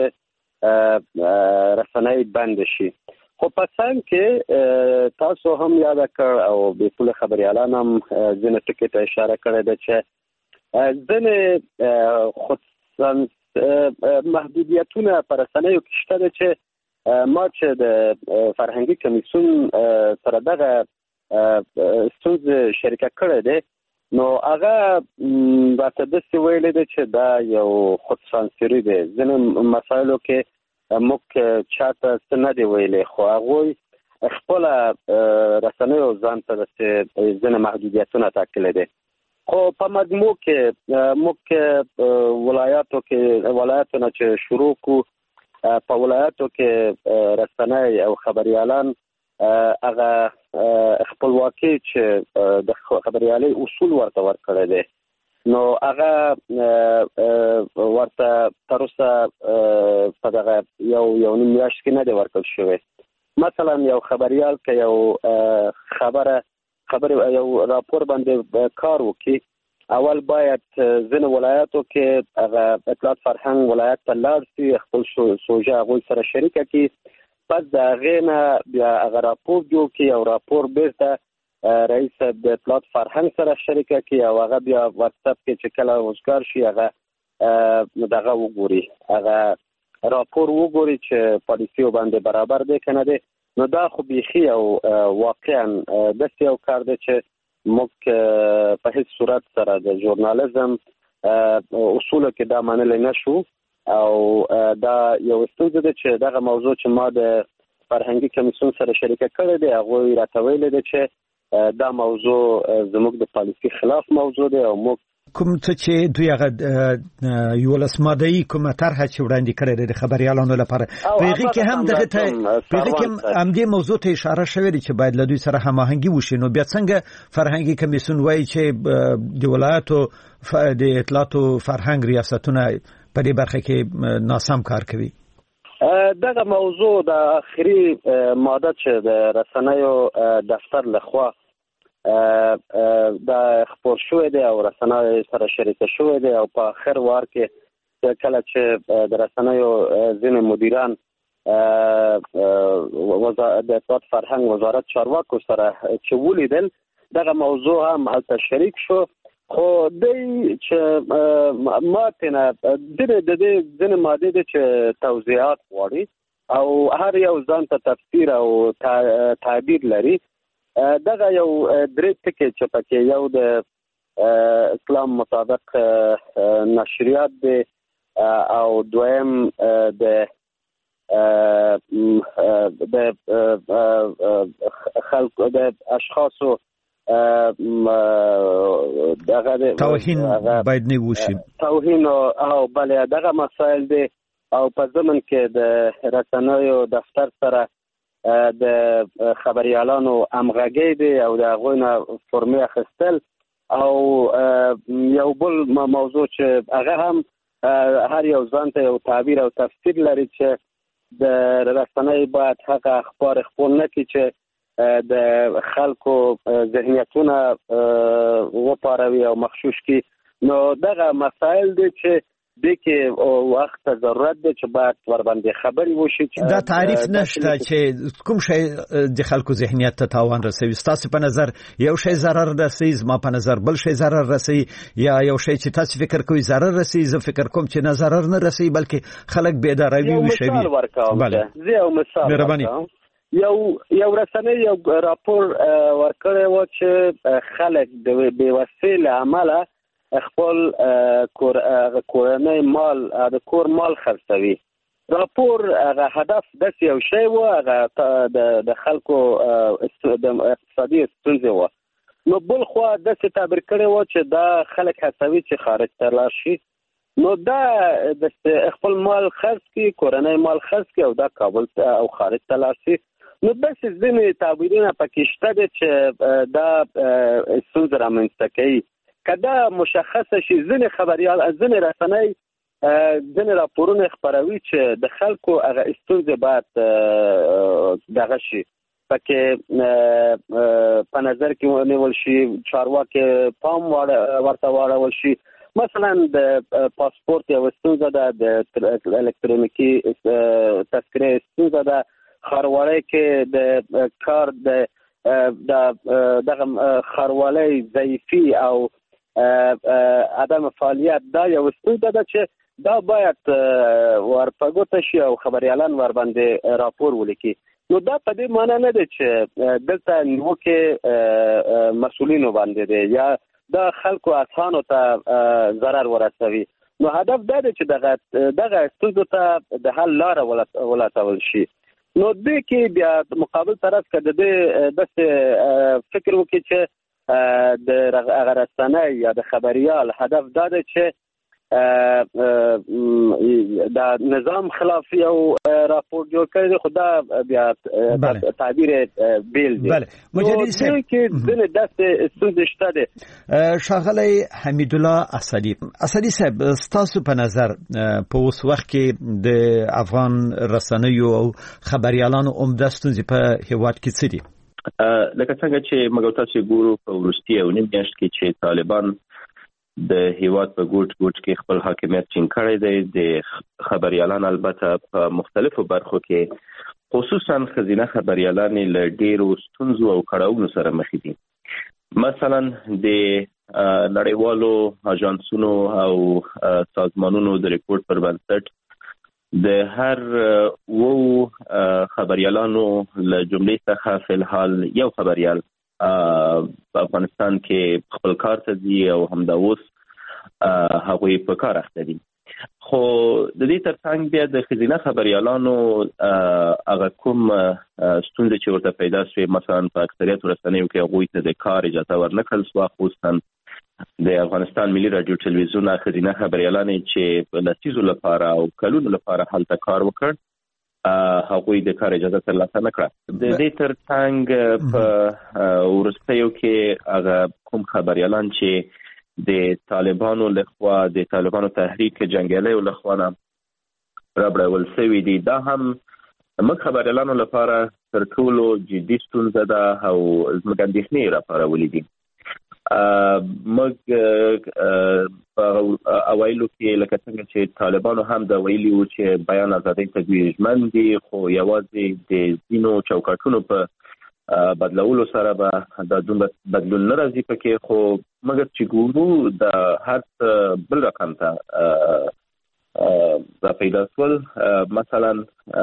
[SPEAKER 22] رسنۍ بند شي. خو په څنګ کې تاسو هم یاد کړ او بیپوله خبريالان هم ځینې ټکي ته اشاره کړې ده چې ځینې خود محدودیتونه پر رسنیو کې شته چې ما چې د فرهنګي کمیسیون سره دغه ستونزه شریکه کړې ده نو هغه راته داسې ویلې ده چې دا یو خودسانسوري ده. ځینې مسایلو کې موږ چاته څه نه دی ویلې خو هغوی خپله رسنیو ځان ته داسې ځینې محدودیتونه ټاکلي دي. خو په مجموع کې موږ ولایاتو کې ولایاتو نه چې شروع کو په ولایاتو کې رسنۍ او خبریالان هغه خپلواکي چې د خبریالۍ اصول ورته ورکړی دی نو هغه ورته تر اوسه په دغه یو یو نیم میاشت کې نه دی ورکړل شوی. مثلا یو خبریال که یو خبره خبر یو راپور باندې کار وکړي اول باید ځینې ولایاتو کې هغه اطلاعات فرهنګ ولایت ته لاړ شي خپل سوژه هغوی سره شریکه کړي پس د هغې نه بیا هغه راپور جوړ کړي او راپور بیرته رئیس د اطلاعات فرهنګ سره شریکه کړي او هغه بیا واتساپ کې چې کله روزګار شي هغه دغه وګوري هغه راپور وګوري چې پالیسیو باندې برابر دی که نه دی. نو دا خو بیخي او واقعا داسې یو کار دی چې موږ په هیڅ صورت سره د ژورنالیزم اصولو کې دا منلی نه شو او دا یو ستونزه ده چې دغه موضوع چې ما د فرهنګي کمیسیون سره شریکه کړې دی هغوی راته ویلي دی چې دا موضوع زموږ د پالیسي خلاف موضوع دی او موږ
[SPEAKER 1] کوم څه چې دوی هغه یولس ماده‌ای کومه طرحه چې وړاندې کړې ده د خبریالانو لپاره په هغې کې هم دغه ته په هغې کې همدې موضوع ته اشاره شوې ده چې باید له دوی سره هماهنګي وشي. نو بیا څنګه فرهنګي کمیسیون وایي چې د ولایاتو د اطلاعاتو فرهنګ ریاستونه په دې برخه کې ناسم کار کوي؟
[SPEAKER 22] دغه موضوع د آخري ماده چې د رسنیو دفتر لخوا دا خپور شوی دی او رسنیو سره شریکه شوی دی او په آخر وار کې کله چې د رسنیو ځینې مدیران د اطلاعات فرهنګ وزارت چارواکو سره چې ولیدل دغه موضوع هم هلته شریک شو خو دی چې ما تېنه د دې ځینې مادې دی چې توضیحات غواړي او هر یو ځان ته تفسیر او تعبیر لري. دغه یو درې ټکي چې پکې یو د اسلام مطابق نشریات دی او دویم د د خلق د اشخاصو دغه
[SPEAKER 1] توهین باید نه وشي
[SPEAKER 22] توهین او بله دغه مسائل دی او په ضمن کې د رسنیو دفتر سره د خبریالانو همغږي دی او د هغوی نه فرمې اخیستل او یو بل موضوع چې هغه هم هر یو ځان ته یو تعبیر او تفسیر لري چې د رسنۍ باید هغه اخبار خپور نه کړي چې د خلکو ذهنیتونه وپاروي او مغشوش کړي. نو دغه مسایل دی چې دې کې وخت ضرورت دی چې باید ورباندې خبرې وشي.
[SPEAKER 1] دا تعریف نشته چې کوم شی د خلکو ذهنیت ته تاوان رسوي. ستاسو په نظر یو شی ضرر رسوي زما په نظر بل شی ضرر رسوي یا یو شی چې تاسو فکر کوئ ضرر رسوي زه فکر کوم چې نه ضرر نه رسوي بلکې خلک بیداروي وشوي.
[SPEAKER 22] مثال ورکوم زه یو مثال ورکوم. یو یو رسنۍ یو راپور ورکړی و چې خلک د بېوسۍ له امله خپل کورنۍ مال د کور مال خرڅوي. راپور هغه هدف داسې یو شی و هغه د خلکو د اقتصادي ستونزې و. نو بل خوا داسې تعبیر کړی و چې دا خلک هڅوي چې خارج ته لاړ شي. نو دا د خپل مال خرڅ کړي کورنۍ مال خرڅ کړي او دا کابل او خارج ته لاړ شي. نو داسې ځینې تعبیرونه پکې شته دي چې دا ستونزه رامنځته کوي. که دا مشخصه شي ځینې خبریال ځینې رسنۍ ځینې راپورونه خپروي چې د خلکو هغه ستونزې باید دغه شي پکې په نظر کې ونیول شي چارواکي پام ورته واړول شي. مثلا د پاسپورت یو ستونزه ده د الکترونیکي تذکرې ستونزه ده ښاروالۍ کې د کار د دغه ښاروالۍ ضعیفي او عدم فعالیت دا یو ستونزه ده چې دا باید ورپګوته شي او خبريالان ور باندې راپور ولیکي. نو دا په دې معنی نه ده چې دلته نیوکه مسؤلینو باندې ده یا دا خلکو اسانو ته ضرر ورسوي. نو هدف دا دی چې دغه دغه ستونزو ته د حل لاره ولټول شي. نو دې کې بیا مقابل طرف کې د دې بس فکر وکړي چې د هغه رسنۍ یا د خبريال هدف دا دی چې دا نظام خلافي او راپور جوړ کړي. خدا بیا تعبیر بیل دی.
[SPEAKER 1] بله مجددي صاحب
[SPEAKER 22] کې دنه داسې ستونزې شته دي.
[SPEAKER 1] ښاغلی حمید الله اسدي اسدي صاحب ستاسو په نظر په اوس وخت کې د افغان رسنیو او خبريالانو عمده ستونزې په هیواد کې څه دي؟
[SPEAKER 5] لکه څنګه چې موږ تاسو ګورو په وروستي او نیم میاشت کې چې طالبان د هیواد په ګوټ ګوټ کې خپل حاکمیت ټینګ کړی دی. د خبريالان البته په مختلفو برخو کې خصوصا خزینه خبريالان له ډیرو ستونزو او کړاوونو سره مخ دي. مثلا د نړیوالو اژانسونو او سازمانونو د ریپورت پر بنسټ د هر وو خبريالانو له جملې څخه په الحال یو خبريال په افغانستان کې خپل کار ته ځي او همدا اوس هغوی په کار اخته دي. خو د دې ترڅنګ بیا د خزینه خبريالانو هغه کوم ستونزې چې ورته پیدا شوې، مثلا په اکثریت رسنیو کې هغوی ته د کار اجازه ورنکړل شوه، خصوصا د افغانستان ملي رادیو ټلویزیون خزینه خبريالان چې په لسیزو لپاره او کلونو لپاره هلته کار وکړ هغوی د کار اجازه ترلاسه نه کړه. د دې ترڅنګ په وروستیو کې هغه کوم خبريالان چې د طالبانو لخوا د طالبانو تحریک جنگیالیو لخوا نه رابړول شوي دي، دا هم موږ خبريالانو لپاره تر ټولو جدي ستونزه ده او زموږ اندېښنې راپارولې دي. موږ په اوایلو کې لکه څنګه چې طالبانو هم دا ویلي و چې بیان ازادۍ ته دوی ژمن دي، خو یوازې د ځینو چوکاټونو په بدلولو سره به دا دومره بدلون نه راځي پکې. خو مګر چې ګورو د هر بل رقم ته دا پیدا شول، مثلا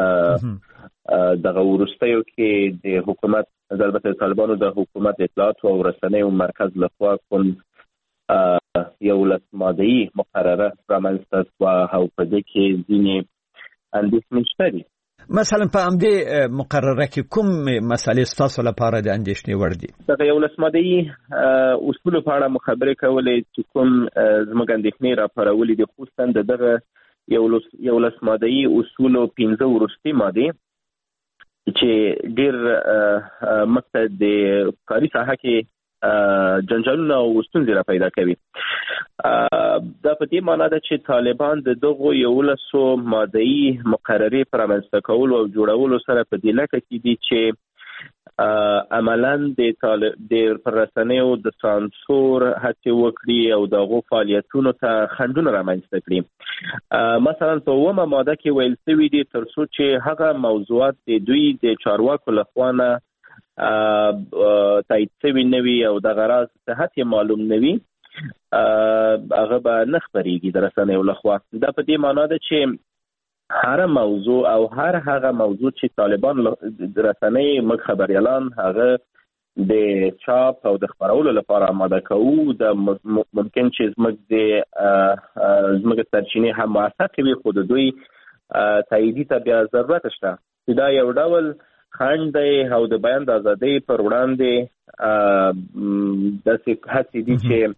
[SPEAKER 5] دغه وروستیو کې د حکومت البته طالبانو د حکومت اطلاعات او رسنیو مرکز لخوا کوم یو لسماده‌ای مقرره رامنځته شوه او په دې کې ځینې اندېښنې شته دي.
[SPEAKER 1] مثلا په همدې مقرره کې کوم مسالې ستاسو لپاره د اندېښنې وړ دي؟
[SPEAKER 5] دغه یو لسماده‌ای اصولو په اړه مو خبرې کولې چې کوم زموږ اندېښنې راپارولې دي، خصوصا د دغه یو لسماده‌ای اصولو پنځه وروستي مادې چې ډېر مقصد د کاري ساحه کې جنجالونه او ستونزې را پیدا کوي. دا په دې معنا ده چې طالبان د دغو یولسو ماده‌ای مقررې پر رامنځته کولو او جوړولو سره په دې لټه کې دي چې عملاً د طالب د رسنیو د سانسور هڅې وکړي او دغو فعالیتونو ته خنډونه رامنځته کړي. مثلا په اوومه ماده کې ویل شوي دي تر څو چې هغه موضوعات د دوی د چارواکو لخوا نه تایید شوي نه وي او دغه راز صحت یې معلوم نه وي، هغه به نه خپرېږي د رسنیو لخوا. دا په دې معنا ده چې هر موضوع او هر هغه موضوع چې طالبان رسنۍ موږ خبريالان هغه د چاپ او د خبرولو لپاره آماده کوو، د ممکن چې زموږ د زموږ سرچینې هم موثقې وي، خو د دوی تاییدي ته بیا ضرورت شته. دا یو ډول خنډ دی او د بیان د ازادۍ پر وړاندې داسې هڅې دي چې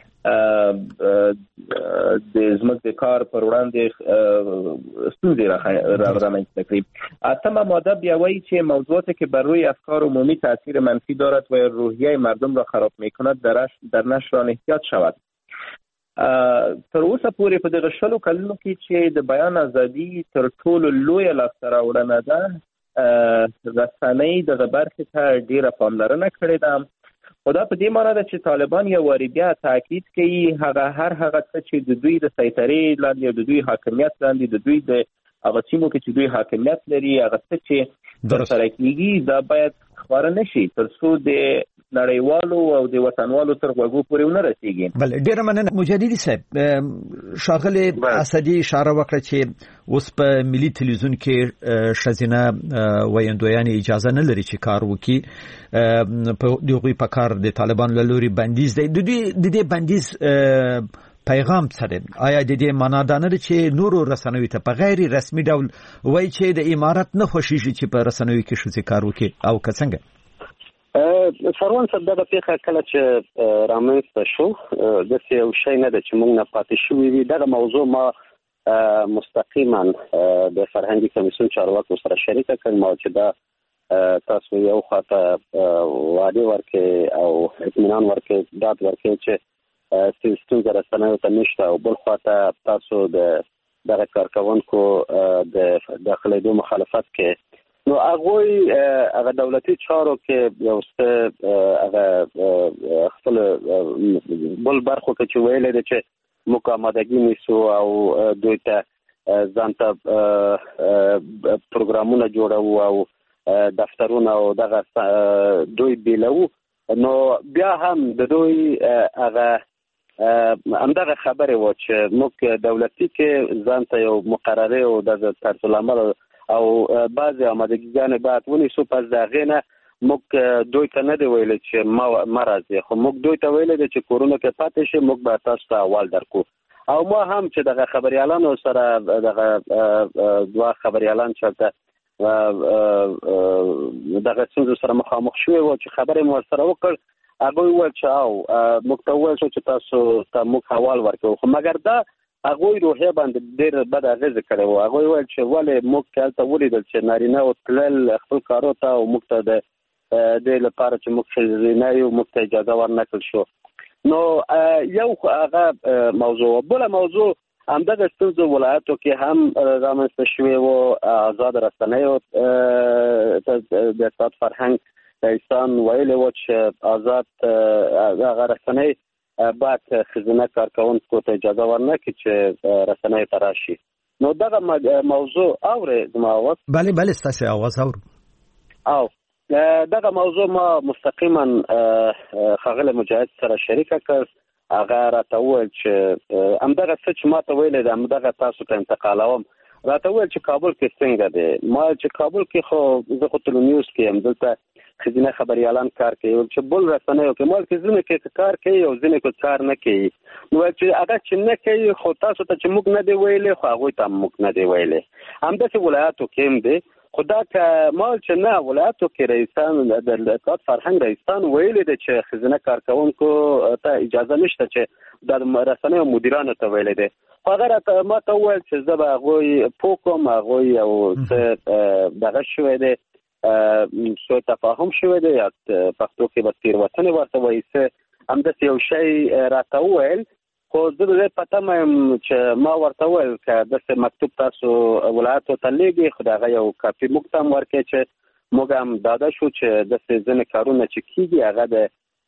[SPEAKER 5] د زموږ د کار پر وړاندې ستونزې رامنځته کړي. اتمه ماده بیا وایي چې موضوعاتی که بر روی افکار عمومی تاثیر منفی دارد و روحیه مردم را خراب میکند در نشر آن احتیاط شود. تر اوسه پورې په دغه شلو کلونو کې چې د بیان ازادي تر ټولو لویه لاسته راوړنه ده، رسنۍ دغه برخې ته ډېره پاملرنه کړې ده. خو دا په دې معنی ده چې طالبان یو وارې بیا تاکید کوي هغه هر هغه څه چې د دوی د سیطرې لاندې او د دوی حاکمیت لاندې د دوی د هغه سیمو کې چې دوی حاکمیت لري هغه څه چې ترسره کېږي دا باید خپاره نه شي تر څو د نړیوالو او د وطنوالو تر غوږو پورې ونه رسیږي.
[SPEAKER 1] بل ډیره مننه مجددي صاحب. شاغله اسدي اشاره وکړه چې اوس په ملي تلویزیون کې شزینه ویندویان اجازه نه لري چې کار وکړي. په دغه په کار د طالبان له لوري بندیز دی. د دې بندیز پیغام څه دی؟ آیا د دې معنا دا نه چې نورو رسنیو ته په غیر رسمي ډول وایي چې د امارات نه خوشیږي چې په رسنیو کې شوزي کار وکړي او که څنګه؟
[SPEAKER 22] سروان صاحب دا پیښه کله چې رامنځته شو داسې یو شی نه ده چې موږ نه پاتې شوي وي. دغه موضوع ما مستقیما د فرهنګي کمیسیون چارواکو سره شریکه کړم چې دا تاسو یو خاطر وعده ورکړي او اطمینان ورکړي داد ورکړي چې سیستم زره سنوي ته نشته او بل خاطر تاسو د دغه کارکونکو د داخلي دو مخالفت کې نو هغه هغه دولتي چارو کې یو څه هغه خپل بل برخو کې چې ویل دي چې مقامدګي نیسو او دوی ته ځانته پروګرامونه جوړو او دفترونه او دغه دوی بیلو نو بیا هم د دوی هغه همدغه خبره و چې موږ دولتي کې ځانته یو مقرره او د طرز العمل او بعضی آمادگی‌ګان بعد ونیسو. پس دغه نه موږ دوی ته نه دی ویل چې ما مرزه خو موږ دوی ته ویل چې کورونه کې پاتې شي موږ به تاسو ته اول درکو. او ما هم چې دغه خبريالانو سره دغه دوا خبريالان چلته دغه څنګه سره مخامخ شوی و چې خبره مو سره وکړ هغه ویل چې او موږ ته ویل چې تاسو ته موږ حوال ورکو خو مګر دا هغه روحیه باندې ډېر بد اغیز کړی و. هغه ویل چې ولې موږ کله ولیدل چې نارینه او تلل خپل کارو ته او موږ ته د دې لپاره چې موږ خزینه یو موږ ته اجازه ورنکړل شو. نو یو هغه موضوع بل موضوع همدغه ستونزو ولایتو کې هم رامنځته شوی و. آزاد رسنیو د استاد فرهنګ رئیسان ویل و چې آزاد هغه رسنۍ بعد خزینه کارکونکو ته اجازه ورنکړي چې رسنۍ ته راشي. نو دغه موضوع اورې زما اواز؟
[SPEAKER 1] بله بله ستاسو اواز اورو.
[SPEAKER 22] او دغه موضوع ما مستقیما خغل مجاهد سره شریکه کړ. هغه راته وویل چې همدغه څه چې ما ته ویل دي همدغه تاسو ته انتقالوم. راته وویل چې کابل کې څنګه دی. ما چې کابل کې خو زه خو تلویزیون کې هم دلته خزینه خبريالان کار کوي او چې بل رسنیو کې مال کې ځنه کې کار کوي او ځنه کې کار نه کوي. نو چې هغه چې نه کوي خو تاسو ته چې موږ نه دی ویلې خو هغه ته موږ نه دی ویلې. همداسې ولایتو کې هم دی خدا ته مال چې نه ولایتو کې رئیسان د استاد فرهنګ رئیسان ویلې دي چې خزینه کارکونکو ته اجازه نشته چې د رسنیو مدیرانو ته ویلې دي. هغه راته ما ته وویل چې زه به هغوی پوکم هغوی او څه دغه شوی دی سوء تفاهم شوی دی یا پښتو کې به تېروتنې ورته وایي څه همداسې یو شی راته وویل. خو زه د دې پته م یم چې ما ورته وویل که داسې مکتوب تاسو ولایتو ته لیږي خو د هغه یو کاپي موږ ته هم ورکړئ چې موږ هم ډاډه شو چې داسې ځینې کارونه چې کېږي هغه د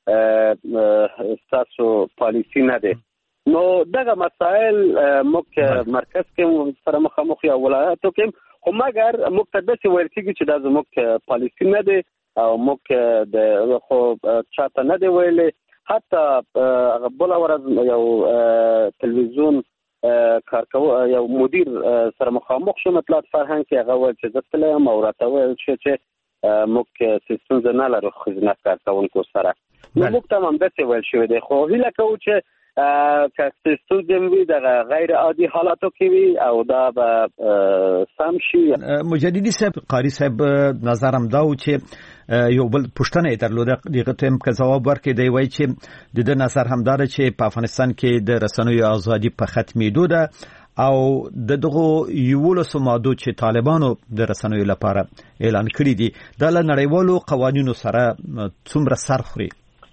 [SPEAKER 22] ستاسو پالیسي نه دی. نو دغه مسایل موږ مرکز کې سره مخامخ یا ولایتو کې خو مګر موږ ته داسې ویل کېږي چې دا زموږ پالیسي نه دی او موږ د خو چاته نه دی ویلې. حتی بله ورځ یو تلویزیون کارکو یو مدیر سره مخامخ شو مطلب فرهنګ کې هغه ویل چې زه تللی یم او راته ویل چې موږ ستونزه نه لرو خزینه کارکوونکو سره. نو موږ ته هم همداسې ویل شوی دی خو هیله کوو چې که ستونزې وي دغه غیر عادي حالاتو کې وي او دا به سم شي.
[SPEAKER 1] مجددي صاحب قاری صاحب نظر هم دا و چې یو بل پوښتنه یې درلوده دغه ته هم که ځواب ورکړي دی وایي چې د ده نظر همدا ده چې په افغانستان کې د رسنیو ازادي په ختمېدو ده او د دغو یولسو مادو چې طالبانو د رسنیو لپاره اعلان کړي دي دا له نړیوالو قوانینو سره څومره سر خوري؟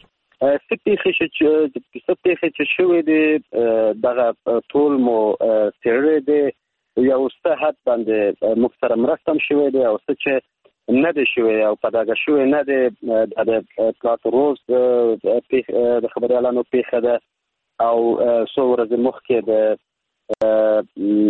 [SPEAKER 22] سپېښې چې شوې دي دغه ټول مو څېړلې دي یو څه حد باندې موږ سره مرسته هم شوې دي او څه چې نه دی شوی او په دغه شوی نه دی د اطلاعات روز د خبريالانو پیښه ده او څو ورځې مخکې د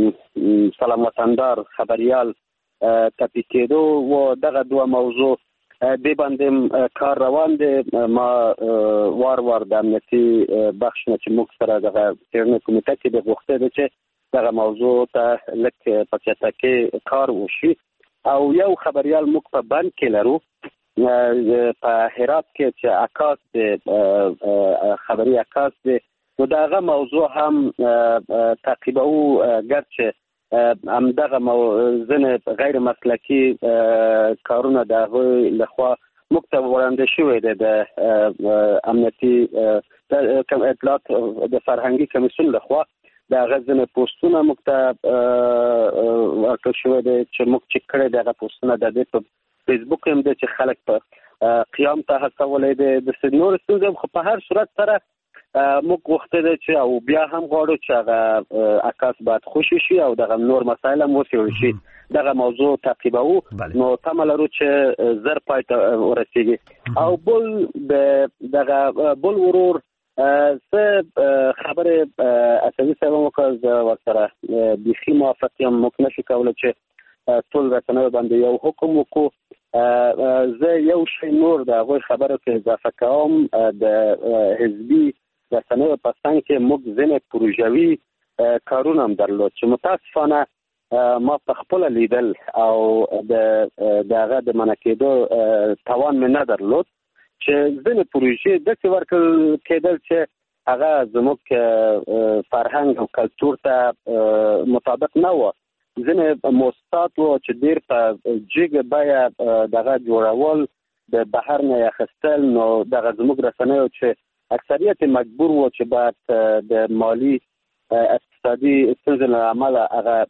[SPEAKER 22] سلام وطندار خبريال ټپي کېدو و. دغه دوه موضوع د باندې کار روان دی. ما وار وار د امنیتي بخش نه چې موږ سره دغه څېړنې کمیټه کې د غوښتنې ده چې دغه موضوع ته لږ په چټکۍ کار وشي. او یو خبریال موږ په بند کې لرو په هرات کې چې عکاس دی، خبري عکاس دی، نو دغه موضوع هم تعقیبوو، ګرچه همدغه ځینې غیر مسلکي کارونه د هغوی لخوا موږ ته وړاندې شوی دی د امنیتي اطلاعات د فرهنګي کمیسیون لخوا. د هغه ځینې پوسټونه موږ ته ورکړل شوی دی چې موږ چک کړی دی. هغه پوسټونه د دې په فیسبوک هم دی چې خلک په قیام ته هڅولی دی. د نور ستونزې خو په هر صورت سره موږ غوښتل چې او بیا هم غواړو چې هغه عکاس باید خوشي شي او دغه نور مسایل هم وڅېړل شي. دغه موضوع تعقیبوو، نو تمه لرو چې زر پای ته ورسېږي. او بل دغه بل ورور څه خبرې اساسي صاحب وکړ، زه ورسره بیخي موافق یم. موږ نشو کولی چې ټول رسنیو باندې یو حکم وکړو. زه یو شی نور د هغوی خبرو کې اضافه کوم. د حزبي رسنیو په څنګ کې موږ ځینې پروژوي کارونه هم درلود چې متاسفانه ما په خپله لیدل او د هغه د منع کېدو توان مې نه درلود چې ځینې پروژې داسې ورکړل کېدل چې هغه زموږ فرهنګ او کلتور ته مطابق نه وه. ځینې موسسات وو چې ډېر په جګه بیه دغه جوړول، د بهر نه یې اخیستل. نو دغه زموږ رسنیو چې اکثریت مجبور وو چې باید د مالی اقتصادي ستونزو له امله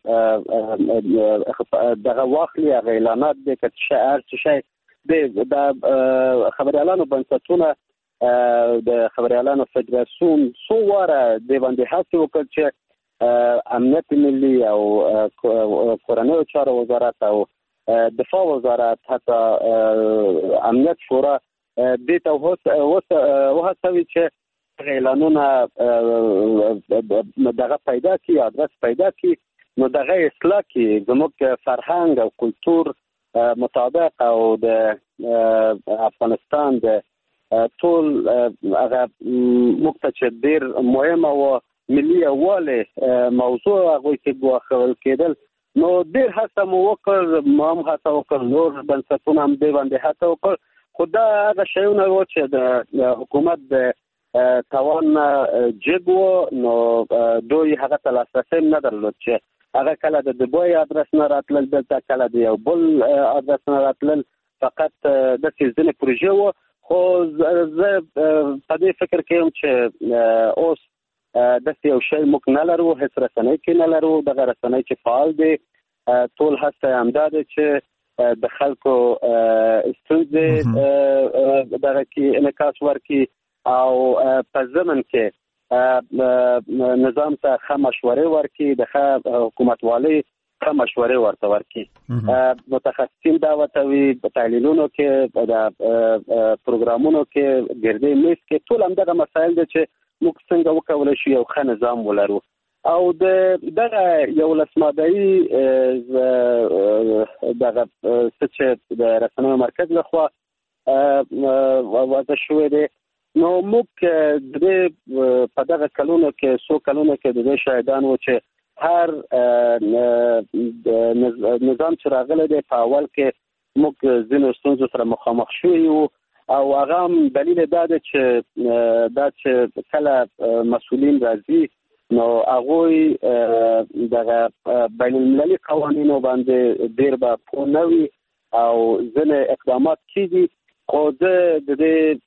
[SPEAKER 22] هغه دغه واخلي، هغه اعلانات دی که څه هر څه شی دی. د خبریالانو بنسټونه د خبریالانو فدراسیون څو واره دې باندې هڅې وکړ چې امنیت ملي او کورنیو چارو وزارت او دفاع وزارت حتی امنیت شورا دې ته وهڅوي چې اعلانونه دغه پیدا کړي، ادرس پیدا کړي. نو دغه اصلاح کړي زموږ فرهنګ او کلتور مطابق او د افغانستان د ټول هغه موږ ته چې ډېر مهمه وه ملي یووالی موضوع هغوی کې ګواښل کېدل. نو ډېر هڅه مو وکړ، ما هم هڅه وکړ، نور بنسټونه هم دې باندې هڅه وکړ. خو دا هغه شیونه وو چې د حکومت د توان جګ وو، نو دوی هغه ته لاسرسی نه درلود چې هغه کله د دبای ادرس نه راتلل، دلته کله د یو بل ادرس نه راتلل. فقط داسې ځینې پروژې وو. خو زه په دې فکر کې یم چې اوس داسې یو شی موږ نه لرو، هېڅ رسنۍ کې نه لرو. دغه رسنۍ چې فعال دی ټول هڅه همدا ده چې د خلکو ستونزې دغه کې انعکاس ورکړي او په ضمن کې نظام ته ښه مشورې ورکړي، د ښه حکومتوالۍ ښه مشورې ورته ورکړي. متخصصین دعوت وي په تحلیلونو کې، د پروګرامونو کې، ګردې میز کې، ټول همدغه مسایل دي چې موږ څنګه وکولی شو یو ښه نظام ولرو. او د دغه یو لسمادایي دغه څه چې د رسنیو مرکز لخوا وضع شوی دی، نو موږ د دې په دغه کلونو کې څو کلونو کې د دې شاهدان وو چې هر نظام چې راغلی دی په اول کې موږ ځینو ستونزو سره مخامخ شوي وو. او هغه هم دلیل دا دی چې دا چې کله مسؤلین راځي نو هغوی دغه بین المللي قوانینو باندې ډېر به پوه نه وي او ځینې اقدامات کېږي. خو زه د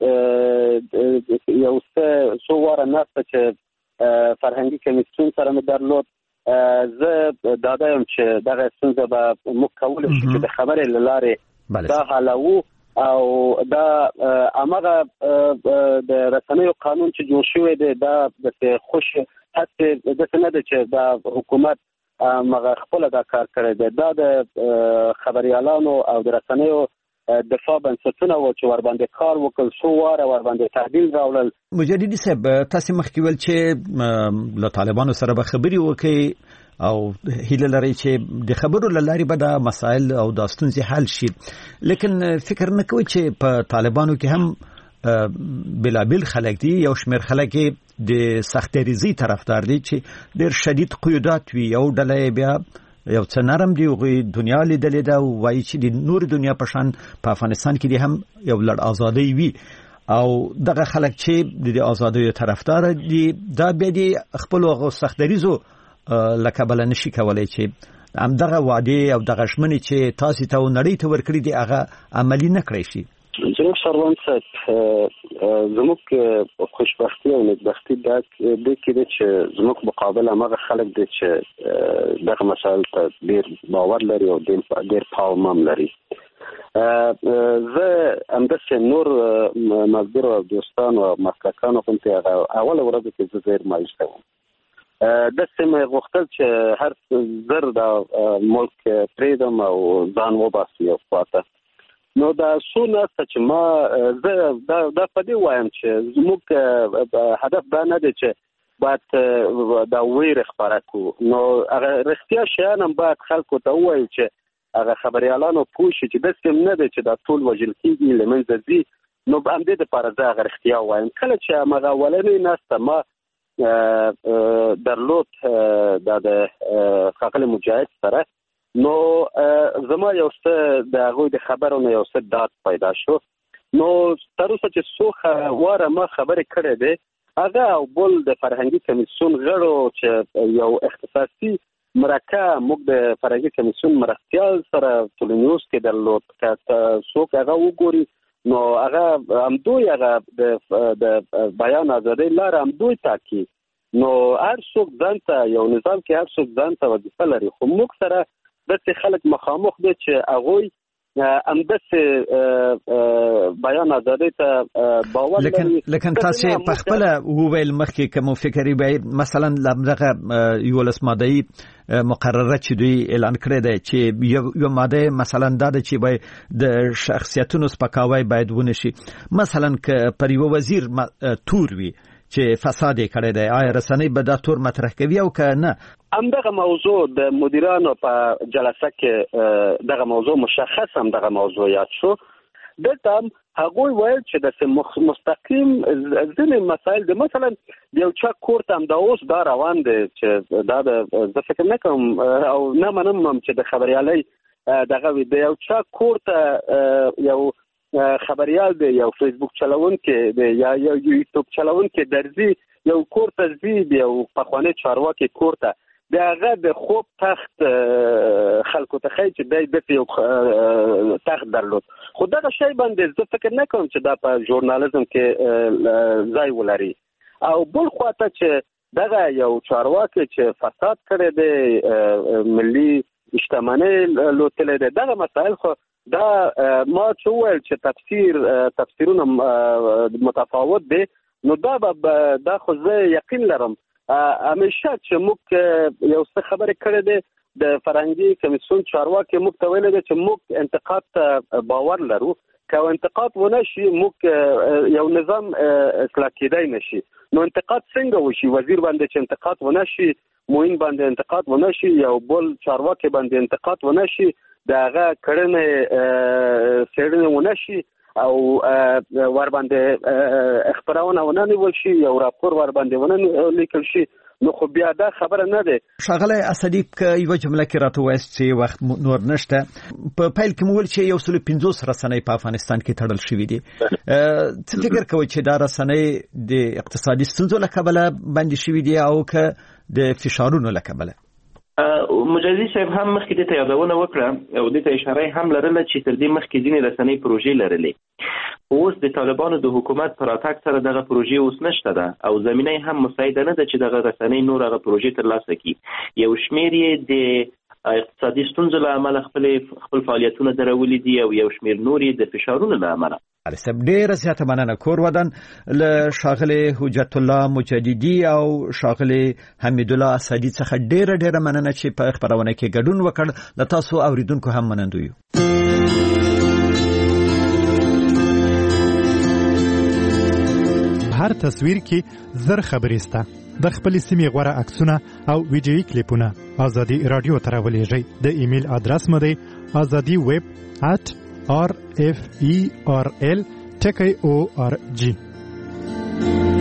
[SPEAKER 22] دې یو څه څو واره نسته چې فرهنګي کمیسیون سره مې درلود، زه ډاډه یم چې دغه ستونزه به موږ کولی شو چې د خبرې له لارې دا حلوو. او دا همغه د رسنیو قانون چې جوړ شوی دی دا د خوش هڅې داسې نه ده چې دا حکومت هغه خپله دا کار کړی دی. دا د خبریالانو او د رسنیو دفاع بنسټونه وو چې ورباندې کار وکړل، څو واره ورباندې تعدیل راوړل.
[SPEAKER 1] مجددي صاحب، تاسې مخکې ویل چې له طالبانو سره به خبرې وکړئ او هیله لري چې د خبرو لاري به د مسایل او د ستونزې حل شي. لیکن فکر نه کوي چې په طالبانو کې هم بلابل خلک دي، یو شمېر خلک د سختریزي طرفدار دي چې ډېر شدید قیودات وي، یو ډله بیا یو څه نرم دی، غوي دنیا لیدلې ده او وایي چې د نور دنیا په شان په افغانستان کې دي هم یو لړ ازادي وي، او دغه خلک چې د ازادۍ طرفدار دي دا به دي خپل سختریزو لکه بل نشي کولای چې هم دغه وعده او دغه شمنې چې تاسو ته نړۍ ته ورکړي دي هغه عملی نه کړی شي.
[SPEAKER 22] جناب سروان صاحب زموږ خوشبختی او نیکبختی دا د کې چې زموږ مقابل هغه خلک دي چې دغه مسایل ته ډېر باور لري او ډېر پام هم لري. زه همداسې نور ملګرو او دوستانو او مسلکانو غوندې هغه اوله ورځ کې زه ډېر مایوسه وم. داسې مې غوښتل چې هر زر د ملک پرېږدم او ځان وباسي یو خواته. نو دا څونه چې ما زه دا دا په دې وایم چې زموږ هدف دا نه دی چې باید دا ویره خپاره کړو، نو هغه رښتیا شیان هم باید خلکو ته ووایو چې هغه خبریالانو پوه شي چې داسې نه دی چې دا ټول وژل کېږي له منځه ځي. نو په همدې دپاره زه هغه رښتیا وایم. کله چې همغه اولنۍ ناسته ما درلود دا د ښاغلي مجاهد سره، نو زما یو څه د هغوی د خبرو نه یو څه داد پیدا شو. نو تر اوسه چې څو واره ما خبرې کړې دی هغه او بل د فرهنګي کمیسیون غړو چې یو اختصاصي مرکه موږ د فرهنګي کمیسیون مرستیال سره ټولنیوز کې درلود، که څوک هغه وګوري نو هغه همدوی هغه د بیان ازادۍ لاره همدوی ټاکي. نو هر څوک ځان ته یو نظام کې هر څوک ځان ته وظیفه لري، خو موږ سره داسې خلک مخامخ دي چې هغوی همداسې بیان ازادۍ ته باور لري.
[SPEAKER 1] لیکن تاسو په خپل وویل مخکې کوم فکرې به مثلا لمغه یولس ماده‌ای مقرره چې دوی اعلان کړی دی چې یو ماده مثلا دا چې به د شخصیتونو سپکاوی باید ونشي، مثلا ک پر یو وزیر تور وي چې فساد کړی دی، آیا رسنۍ به دا تور مطرح کوي او که نه؟
[SPEAKER 22] همدغه موضوع د مدیرانو په جلسه کې دغه موضوع مشخص هم دغه موضوع یاد شو. دلته هم هغوی ویل چې د مستقیم ځینې مسایل د مثلا د یو چا کور ته هم دا اوس دا روان دی چې دا د زه فکر نه کوم او نه منم هم چې د خبریالۍ دغه وي د یو چا کور ته یو خبریال دی، یو فیسبوک چلونکی دی یا یو یوټیوب چلونکی درځي یو کور ته ځي، یو پخوانی چارواکي کور ته د هغه د خوب تخت خلکو ته ښایي چې دی داسې یو تخت درلود. خو دغه شی باندې زه فکر نه کوم چې دا په ژورنالیزم کې ځای ولري. او بل خواته چې دغه یو چارواکي چې فساد کړی دی، ملي شتمنۍ لوټلی دی، دغه مسایل خو دا ما چې وویل چې تفسیر تفسیرونه متفاوت دی، نو دا به دا خو زه یقین لرم همیشه چې موږ یو څه خبرې کړې دی د فرهنګي کمیسیون چارواکي موږ ته ویلی دی چې موږ انتقاد ته باور لرو، که انتقاد ونه شي موږ یو نظام اصلاح کېدای نشي. نو انتقاد څنګه وشي؟ وزیر باندې چې انتقاد ونه شي، موین باندې انتقاد ونه شي، یو بل چارواکي باندې انتقاد ونه شي، د هغه کړنې څېړنې ونه شي او ور باندې خپرونه ونه نیول شي، یو راپور ور باندې ونه لیکل شي، نو خو بیا دا خبره نه ده.
[SPEAKER 1] ښاغلی اسدي که یوه جمله کې راته ووایاست چې وخت نور نشته، په پیل کې مو ویل چې یو سل پنځوس رسنۍ په افغانستان کې تړل شوي دي. څه فکر کوئ چې دا رسنۍ د اقتصادي ستونزو له کبله بندي شوي دي او که د فشارونو له کبله؟
[SPEAKER 5] مجازي صاحب هم مخکې دې ته یادونه وکړه او دې ته اشاره هم لرله چې تر دې مخکې ځینې رسنۍ پروژې لرلې، اوس د طالبانو د حکومت پر راتګ سره دغه پروژې اوس نشته ده او زمینه هم مساعده نه ده چې دغه رسنۍ نور هغه پروژې ترلاسه کړي. یو شمېر یې د اقتصادي ستونزو له امله خپل خپل فعالیتونه درولي دي او یو شمېر نور یې د فشارونو له امله.
[SPEAKER 1] سب ډیره زیاته مننه کور ودان له شاغله حجت الله مجددي او شاغله حمید الله اسدي څخه ډیره ډیره مننه چې په خبرونه کې ګډون وکړ. له تاسو اوریدونکو هم منندو یو.
[SPEAKER 13] هر تصویر کې زر خبرې سته، د خپل سیمې غوړه عکسونه او ویډیوي کلیپونه ازادي رادیو ته راولېږئ. د ایمیل ادرس مو دی azadi web at r f e r l ټکی او ار جی.